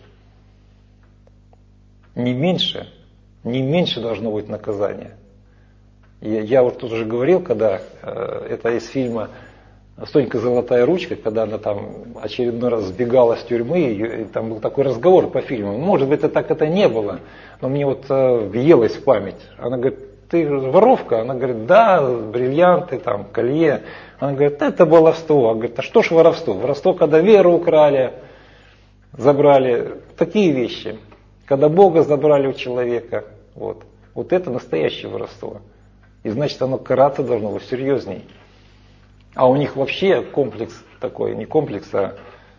Speaker 1: Не меньше должно быть наказание. Я вот тут уже говорил, когда это из фильма «Сонька золотая ручка», когда она там очередной раз сбегала с тюрьмы, и там был такой разговор по фильму. Может быть, это не было, но мне вот въелось в память. Она говорит: ты воровка? Она говорит: да, бриллианты, там, колье. Она говорит: это воровство. Она говорит: а что ж воровство? Воровство, когда веру украли, забрали. Такие вещи. Когда Бога забрали у человека. Вот это настоящее воровство. И значит, оно караться должно быть серьезней. А у них вообще комплекс такой, не комплекс, а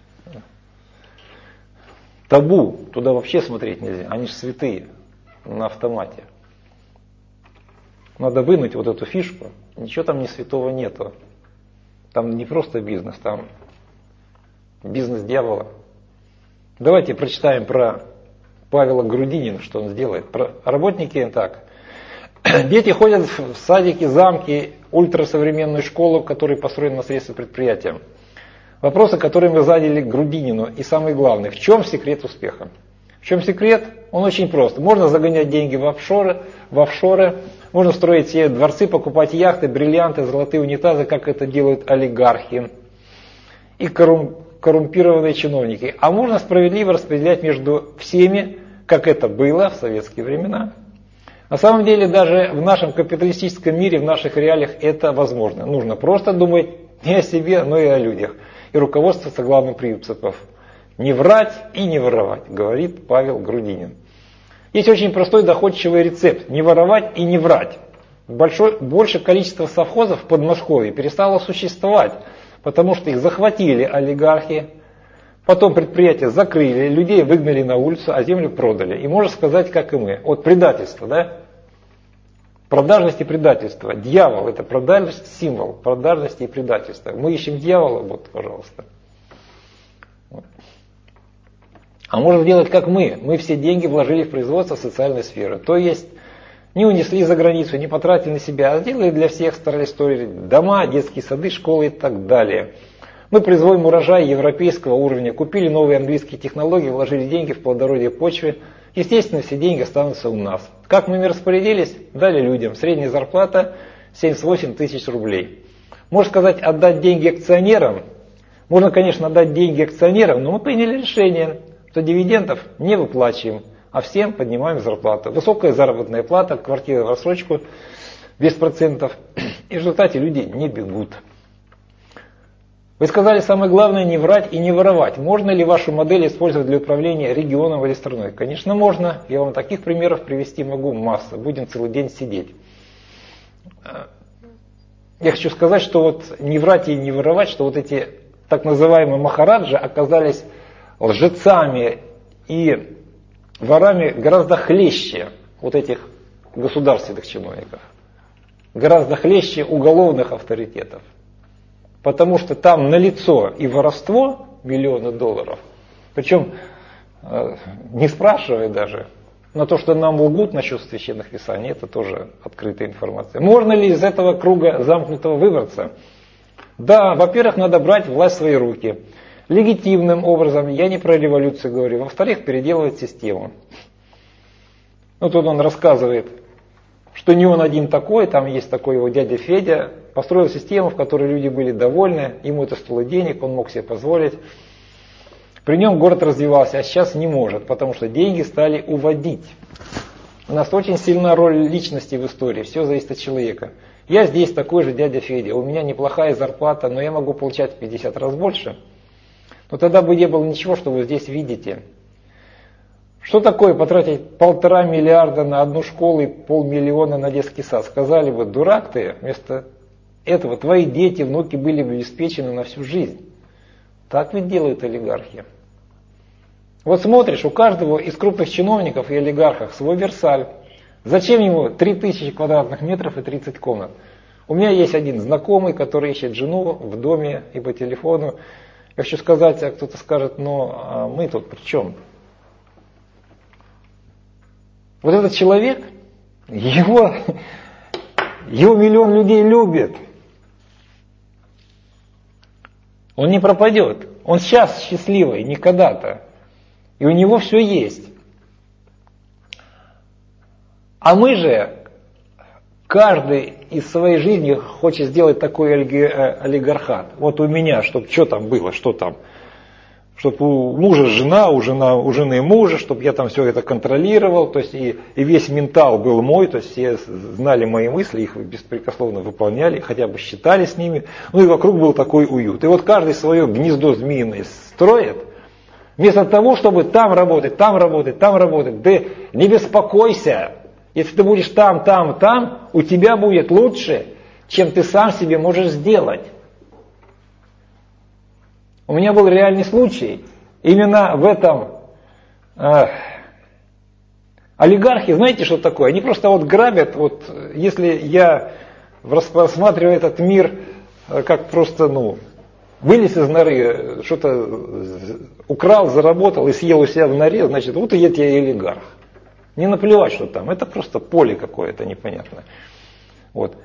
Speaker 1: табу. Туда вообще смотреть нельзя. Они же святые на автомате. Надо вынуть вот эту фишку. Ничего там не святого нету. Там не просто бизнес, там бизнес дьявола. Давайте прочитаем про Павела Грудинина, что он сделает. Про работники так. Дети ходят в садики, замки, ультрасовременную школу, которая построена на средства предприятия. Вопросы, которые мы задали Грудинину. И самый главный, в чем секрет успеха? В чем секрет? Он очень прост. Можно загонять деньги в офшоры, можно строить себе дворцы, покупать яхты, бриллианты, золотые унитазы, как это делают олигархи и коррумпированные чиновники. А можно справедливо распределять между всеми, как это было в советские времена. На самом деле, даже в нашем капиталистическом мире, в наших реалиях это возможно. Нужно просто думать не о себе, но и о людях. И руководствоваться главным принципом: не врать и не воровать, говорит Павел Грудинин. Есть очень простой доходчивый рецепт: не воровать и не врать. Большее количество совхозов в Подмосковье перестало существовать, потому что их захватили олигархи, потом предприятия закрыли, людей выгнали на улицу, а землю продали. И можно сказать, как и мы. Вот предательство, да? Продажность и предательство. Дьявол — это продажность, символ продажности и предательства. Мы ищем дьявола, вот, пожалуйста. Вот. А можно делать, как мы. Мы все деньги вложили в производство социальной сферы. То есть не унесли за границу, не потратили на себя, а сделали для всех, старались строить дома, детские сады, школы и так далее. Мы производим урожай европейского уровня, купили новые английские технологии, вложили деньги в плодородие почвы. Естественно, все деньги останутся у нас. Как мы ими распорядились? Дали людям. Средняя зарплата 78 тысяч рублей. Можно сказать, отдать деньги акционерам. Можно, конечно, отдать деньги акционерам, но мы приняли решение, что дивидендов не выплачиваем, а всем поднимаем зарплату. Высокая заработная плата, квартира в рассрочку, без процентов. И в результате люди не бегут. Вы сказали, самое главное не врать и не воровать. Можно ли вашу модель использовать для управления регионом или страной? Конечно, можно. Я вам таких примеров привести могу масса. Будем целый день сидеть. Я хочу сказать, что вот не врать и не воровать, что вот эти так называемые махараджи оказались лжецами и ворами гораздо хлеще вот этих государственных чиновников. Гораздо хлеще уголовных авторитетов. Потому что там налицо и воровство миллионы долларов, причем не спрашивая даже, но то, что нам лгут насчет священных писаний, это тоже открытая информация. Можно ли из этого круга замкнутого выбраться? Да, во-первых, надо брать власть в свои руки. Легитимным образом, я не про революцию говорю. Во-вторых, переделывать систему. Ну, тут он рассказывает что не он один такой, там есть такой его дядя Федя, построил систему, в которой люди были довольны, ему это стоило денег, он мог себе позволить. При нем город развивался, а сейчас не может, потому что деньги стали уводить. У нас очень сильна роль личности в истории, все зависит от человека. Я здесь такой же дядя Федя, у меня неплохая зарплата, но я могу получать в 50 раз больше. Но тогда бы не было ничего, что вы здесь видите. Что такое потратить 1,5 миллиарда на одну школу и 500 000 на детский сад? Сказали бы, дурак ты, вместо этого твои дети, внуки были бы обеспечены на всю жизнь. Так ведь делают олигархи. Вот смотришь, у каждого из крупных чиновников и олигархов свой Версаль. Зачем ему 3000 квадратных метров и 30 комнат? У меня есть один знакомый, который ищет жену в доме и по телефону. Я хочу сказать, а кто-то скажет, но мы тут при чем? Вот этот человек, его 1 миллион людей любит. Он не пропадет. Он сейчас счастливый, не когда-то. И у него все есть. А мы же, каждый из своей жизни хочет сделать такой олигархат. Вот у меня, чтобы что там было, что там. Чтобы у мужа жена, у жены мужа, чтобы я там все это контролировал, то есть и весь ментал был мой, то есть все знали мои мысли, их беспрекословно выполняли, хотя бы считали с ними, ну и вокруг был такой уют. И вот каждый свое гнездо змеиное строит, вместо того, чтобы там работать, там работать, там работать. Да не беспокойся, если ты будешь там, у тебя будет лучше, чем ты сам себе можешь сделать. У меня был реальный случай. Именно в этом олигархи, знаете, что такое? Они просто вот грабят, вот если я рассматриваю этот мир как просто, вылез из норы, что-то украл, заработал и съел у себя в норе, значит, вот и я тебе олигарх. Не наплевать, что там, это просто поле какое-то непонятное. Вот.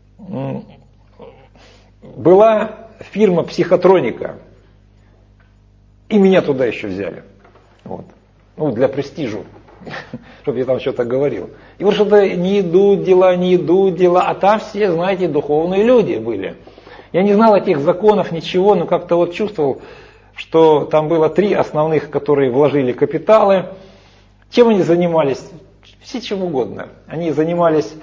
Speaker 1: Была фирма «Психотроника». И меня туда еще взяли. Вот. Для престижа. Чтобы я там что-то говорил. И вот что-то не идут дела. А там все, знаете, духовные люди были. Я не знал этих законов, ничего, но как-то вот чувствовал, что там было 3 основных, которые вложили капиталы. Чем они занимались? Все чем угодно. Они занимались,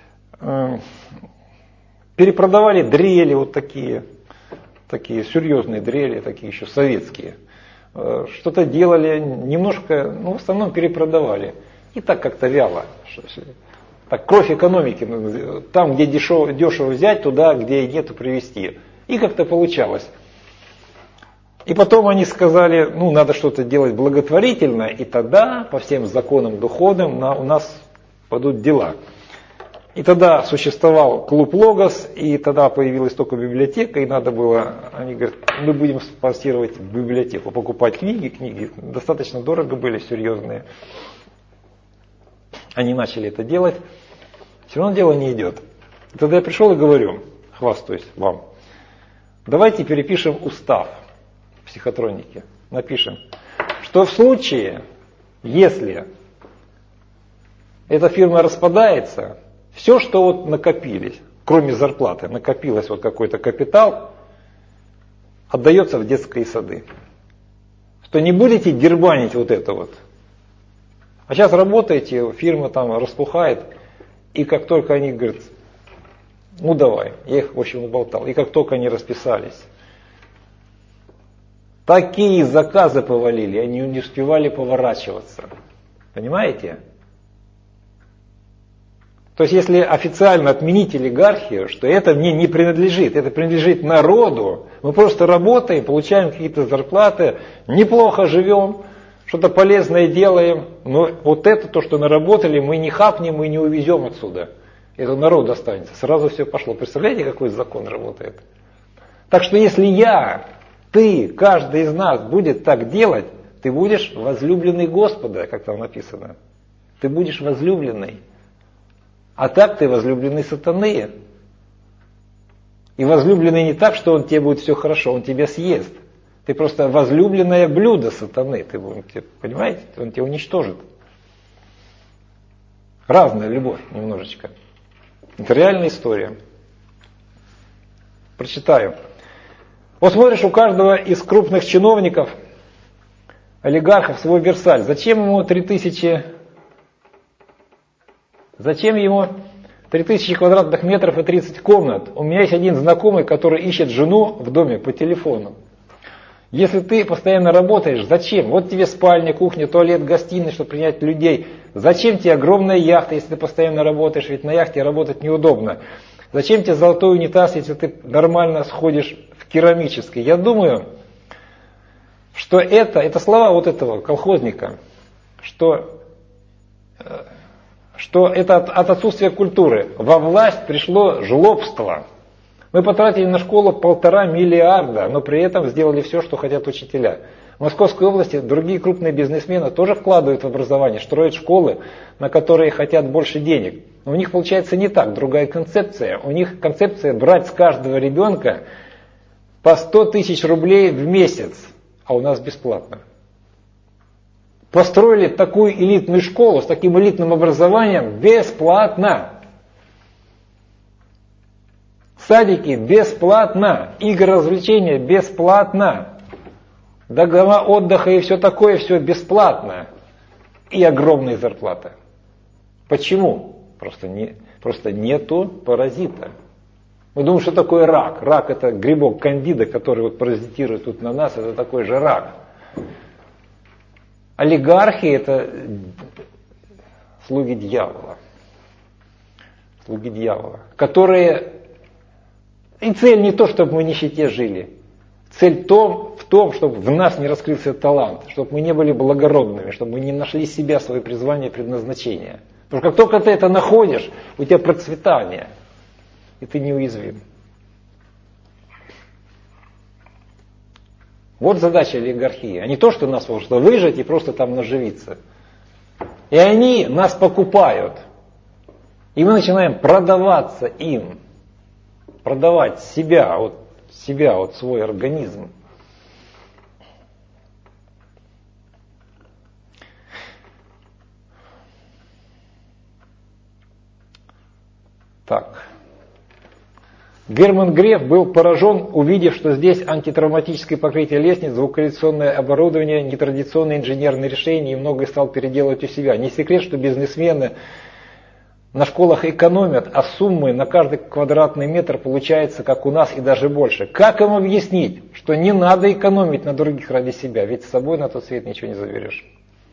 Speaker 1: перепродавали дрели вот такие серьезные дрели, такие еще советские. Что-то делали, немножко, в основном перепродавали. И так как-то вяло. Так, кровь экономики. Там, где дешево взять, туда, где нету, привезти. И как-то получалось. И потом они сказали, надо что-то делать благотворительно, и тогда по всем законам духовным у нас пойдут дела. И тогда существовал клуб Логос, и тогда появилась только библиотека, и надо было, они говорят, мы будем спонсировать библиотеку, покупать книги, достаточно дорого были, серьезные. Они начали это делать, все равно дело не идет. И тогда я пришел и говорю, хвастаюсь вам, давайте перепишем устав психотроники, напишем, что в случае, если эта фирма распадается, все, что вот накопились, кроме зарплаты, накопилось вот какой-то капитал, отдается в детские сады. Что не будете дербанить вот это вот. А сейчас работаете, фирма там распухает, и как только они говорят, давай, я их в общем уболтал, и как только они расписались, такие заказы повалили, они не успевали поворачиваться. Понимаете? То есть, если официально отменить олигархию, что это мне не принадлежит, это принадлежит народу, мы просто работаем, получаем какие-то зарплаты, неплохо живем, что-то полезное делаем, но вот это, то, что наработали, мы не хапнем и не увезем отсюда. Это народ останется. Сразу все пошло. Представляете, какой закон работает? Так что, если ты, каждый из нас будет так делать, ты будешь возлюбленный Господа, как там написано. Ты будешь возлюбленный. А так ты возлюбленный сатаны. И возлюбленный не так, что он тебе будет все хорошо, он тебя съест. Ты просто возлюбленное блюдо сатаны. Понимаете? Он тебя уничтожит. Разная любовь немножечко. Это реальная история. Прочитаю. Вот смотришь, у каждого из крупных чиновников, олигархов, свой Версаль. Зачем ему 3000 квадратных метров и 30 комнат? У меня есть один знакомый, который ищет жену в доме по телефону. Если ты постоянно работаешь, зачем? Вот тебе спальня, кухня, туалет, гостиная, чтобы принять людей. Зачем тебе огромная яхта, если ты постоянно работаешь? Ведь на яхте работать неудобно. Зачем тебе золотой унитаз, если ты нормально сходишь в керамический? Я думаю, что это слова вот этого колхозника, что это от отсутствия культуры. Во власть пришло жлобство. Мы потратили на школу 1,5 миллиарда, но при этом сделали все, что хотят учителя. В Московской области другие крупные бизнесмены тоже вкладывают в образование, строят школы, на которые хотят больше денег. Но у них получается не так, другая концепция. У них концепция брать с каждого ребенка по 100 тысяч рублей в месяц, а у нас бесплатно. Построили такую элитную школу с таким элитным образованием бесплатно. Садики бесплатно, игры, развлечения бесплатно, дома отдыха и все такое, все бесплатно. И огромные зарплаты. Почему? Просто нету паразита. Мы думаем, что такое рак. Рак это грибок кандида, который вот паразитирует тут на нас, это такой же рак. Олигархи это слуги дьявола. Слуги дьявола, которые... И цель не то, чтобы мы в нищете жили. Цель в том, чтобы в нас не раскрылся талант, чтобы мы не были благородными, чтобы мы не нашли себя, свое призвание, предназначение. Потому что как только ты это находишь, у тебя процветание, и ты неуязвим. Вот задача олигархии. А не то, что нас можно выжать и просто там наживиться. И они нас покупают. И мы начинаем продаваться им. Продавать себя, свой организм. Так. Герман Греф был поражен, увидев, что здесь антитравматическое покрытие лестниц, звукоизоляционное оборудование, нетрадиционные инженерные решения и многое стал переделывать у себя. Не секрет, что бизнесмены на школах экономят, а суммы на каждый квадратный метр получается, как у нас, и даже больше. Как им объяснить, что не надо экономить на других ради себя, ведь с собой на тот свет ничего не заберешь?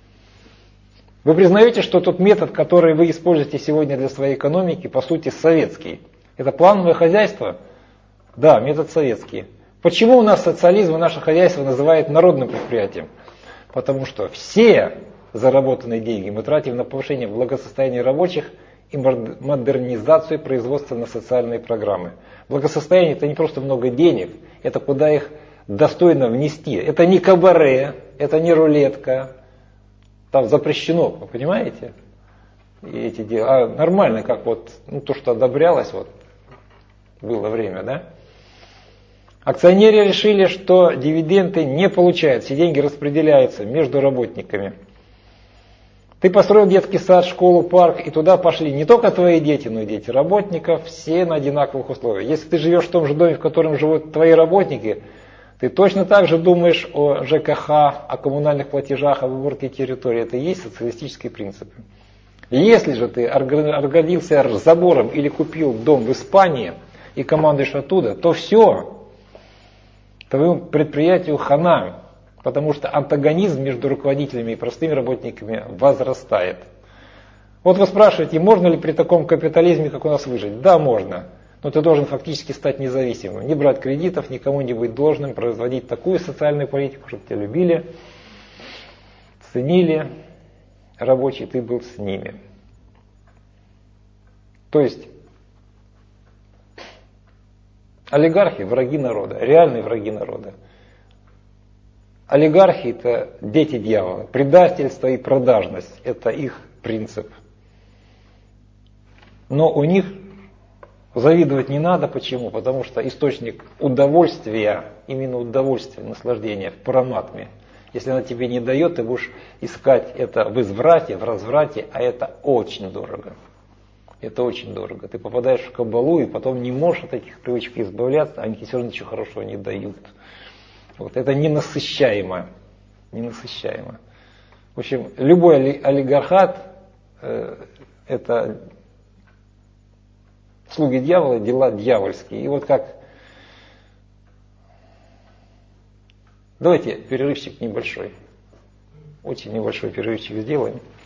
Speaker 1: Вы признаете, что тот метод, который вы используете сегодня для своей экономики, по сути советский? Это плановое хозяйство? Да, метод советский. Почему у нас социализм и наше хозяйство называют народным предприятием? Потому что все заработанные деньги мы тратим на повышение благосостояния рабочих и модернизацию производства на социальные программы. Благосостояние это не просто много денег, это куда их достойно внести. Это не кабаре, это не рулетка. Там запрещено, вы понимаете? И эти дела. А нормально, как вот то, что одобрялось, вот было время, да? Акционеры решили, что дивиденды не получают, все деньги распределяются между работниками. Ты построил детский сад, школу, парк, и туда пошли не только твои дети, но и дети работников, все на одинаковых условиях. Если ты живешь в том же доме, в котором живут твои работники, ты точно так же думаешь о ЖКХ, о коммунальных платежах, об уборке территории. Это и есть социалистические принципы. Если же ты отгородился забором или купил дом в Испании и командуешь оттуда, то все, твоему предприятию хана. Потому что антагонизм между руководителями и простыми работниками возрастает. Вот вы спрашиваете, можно ли при таком капитализме, как у нас, выжить? Да, можно. Но ты должен фактически стать независимым. Не брать кредитов, никому не быть должным, производить такую социальную политику, чтобы тебя любили, ценили, рабочий ты был с ними. То есть олигархи – враги народа, реальные враги народа. Олигархи – это дети дьявола. Предательство и продажность – это их принцип. Но у них завидовать не надо. Почему? Потому что источник удовольствия, именно удовольствия, наслаждения в параматме. Если она тебе не дает, ты будешь искать это в изврате, в разврате, а это очень дорого. Это очень дорого. Ты попадаешь в кабалу и потом не можешь от этих привычек избавляться, они тебе все равно ничего хорошего не дают. Вот. Это ненасыщаемо. Ненасыщаемо. В общем, любой олигархат это слуги дьявола, дела дьявольские. И вот как... Давайте перерывчик небольшой. Очень небольшой перерывчик сделаем.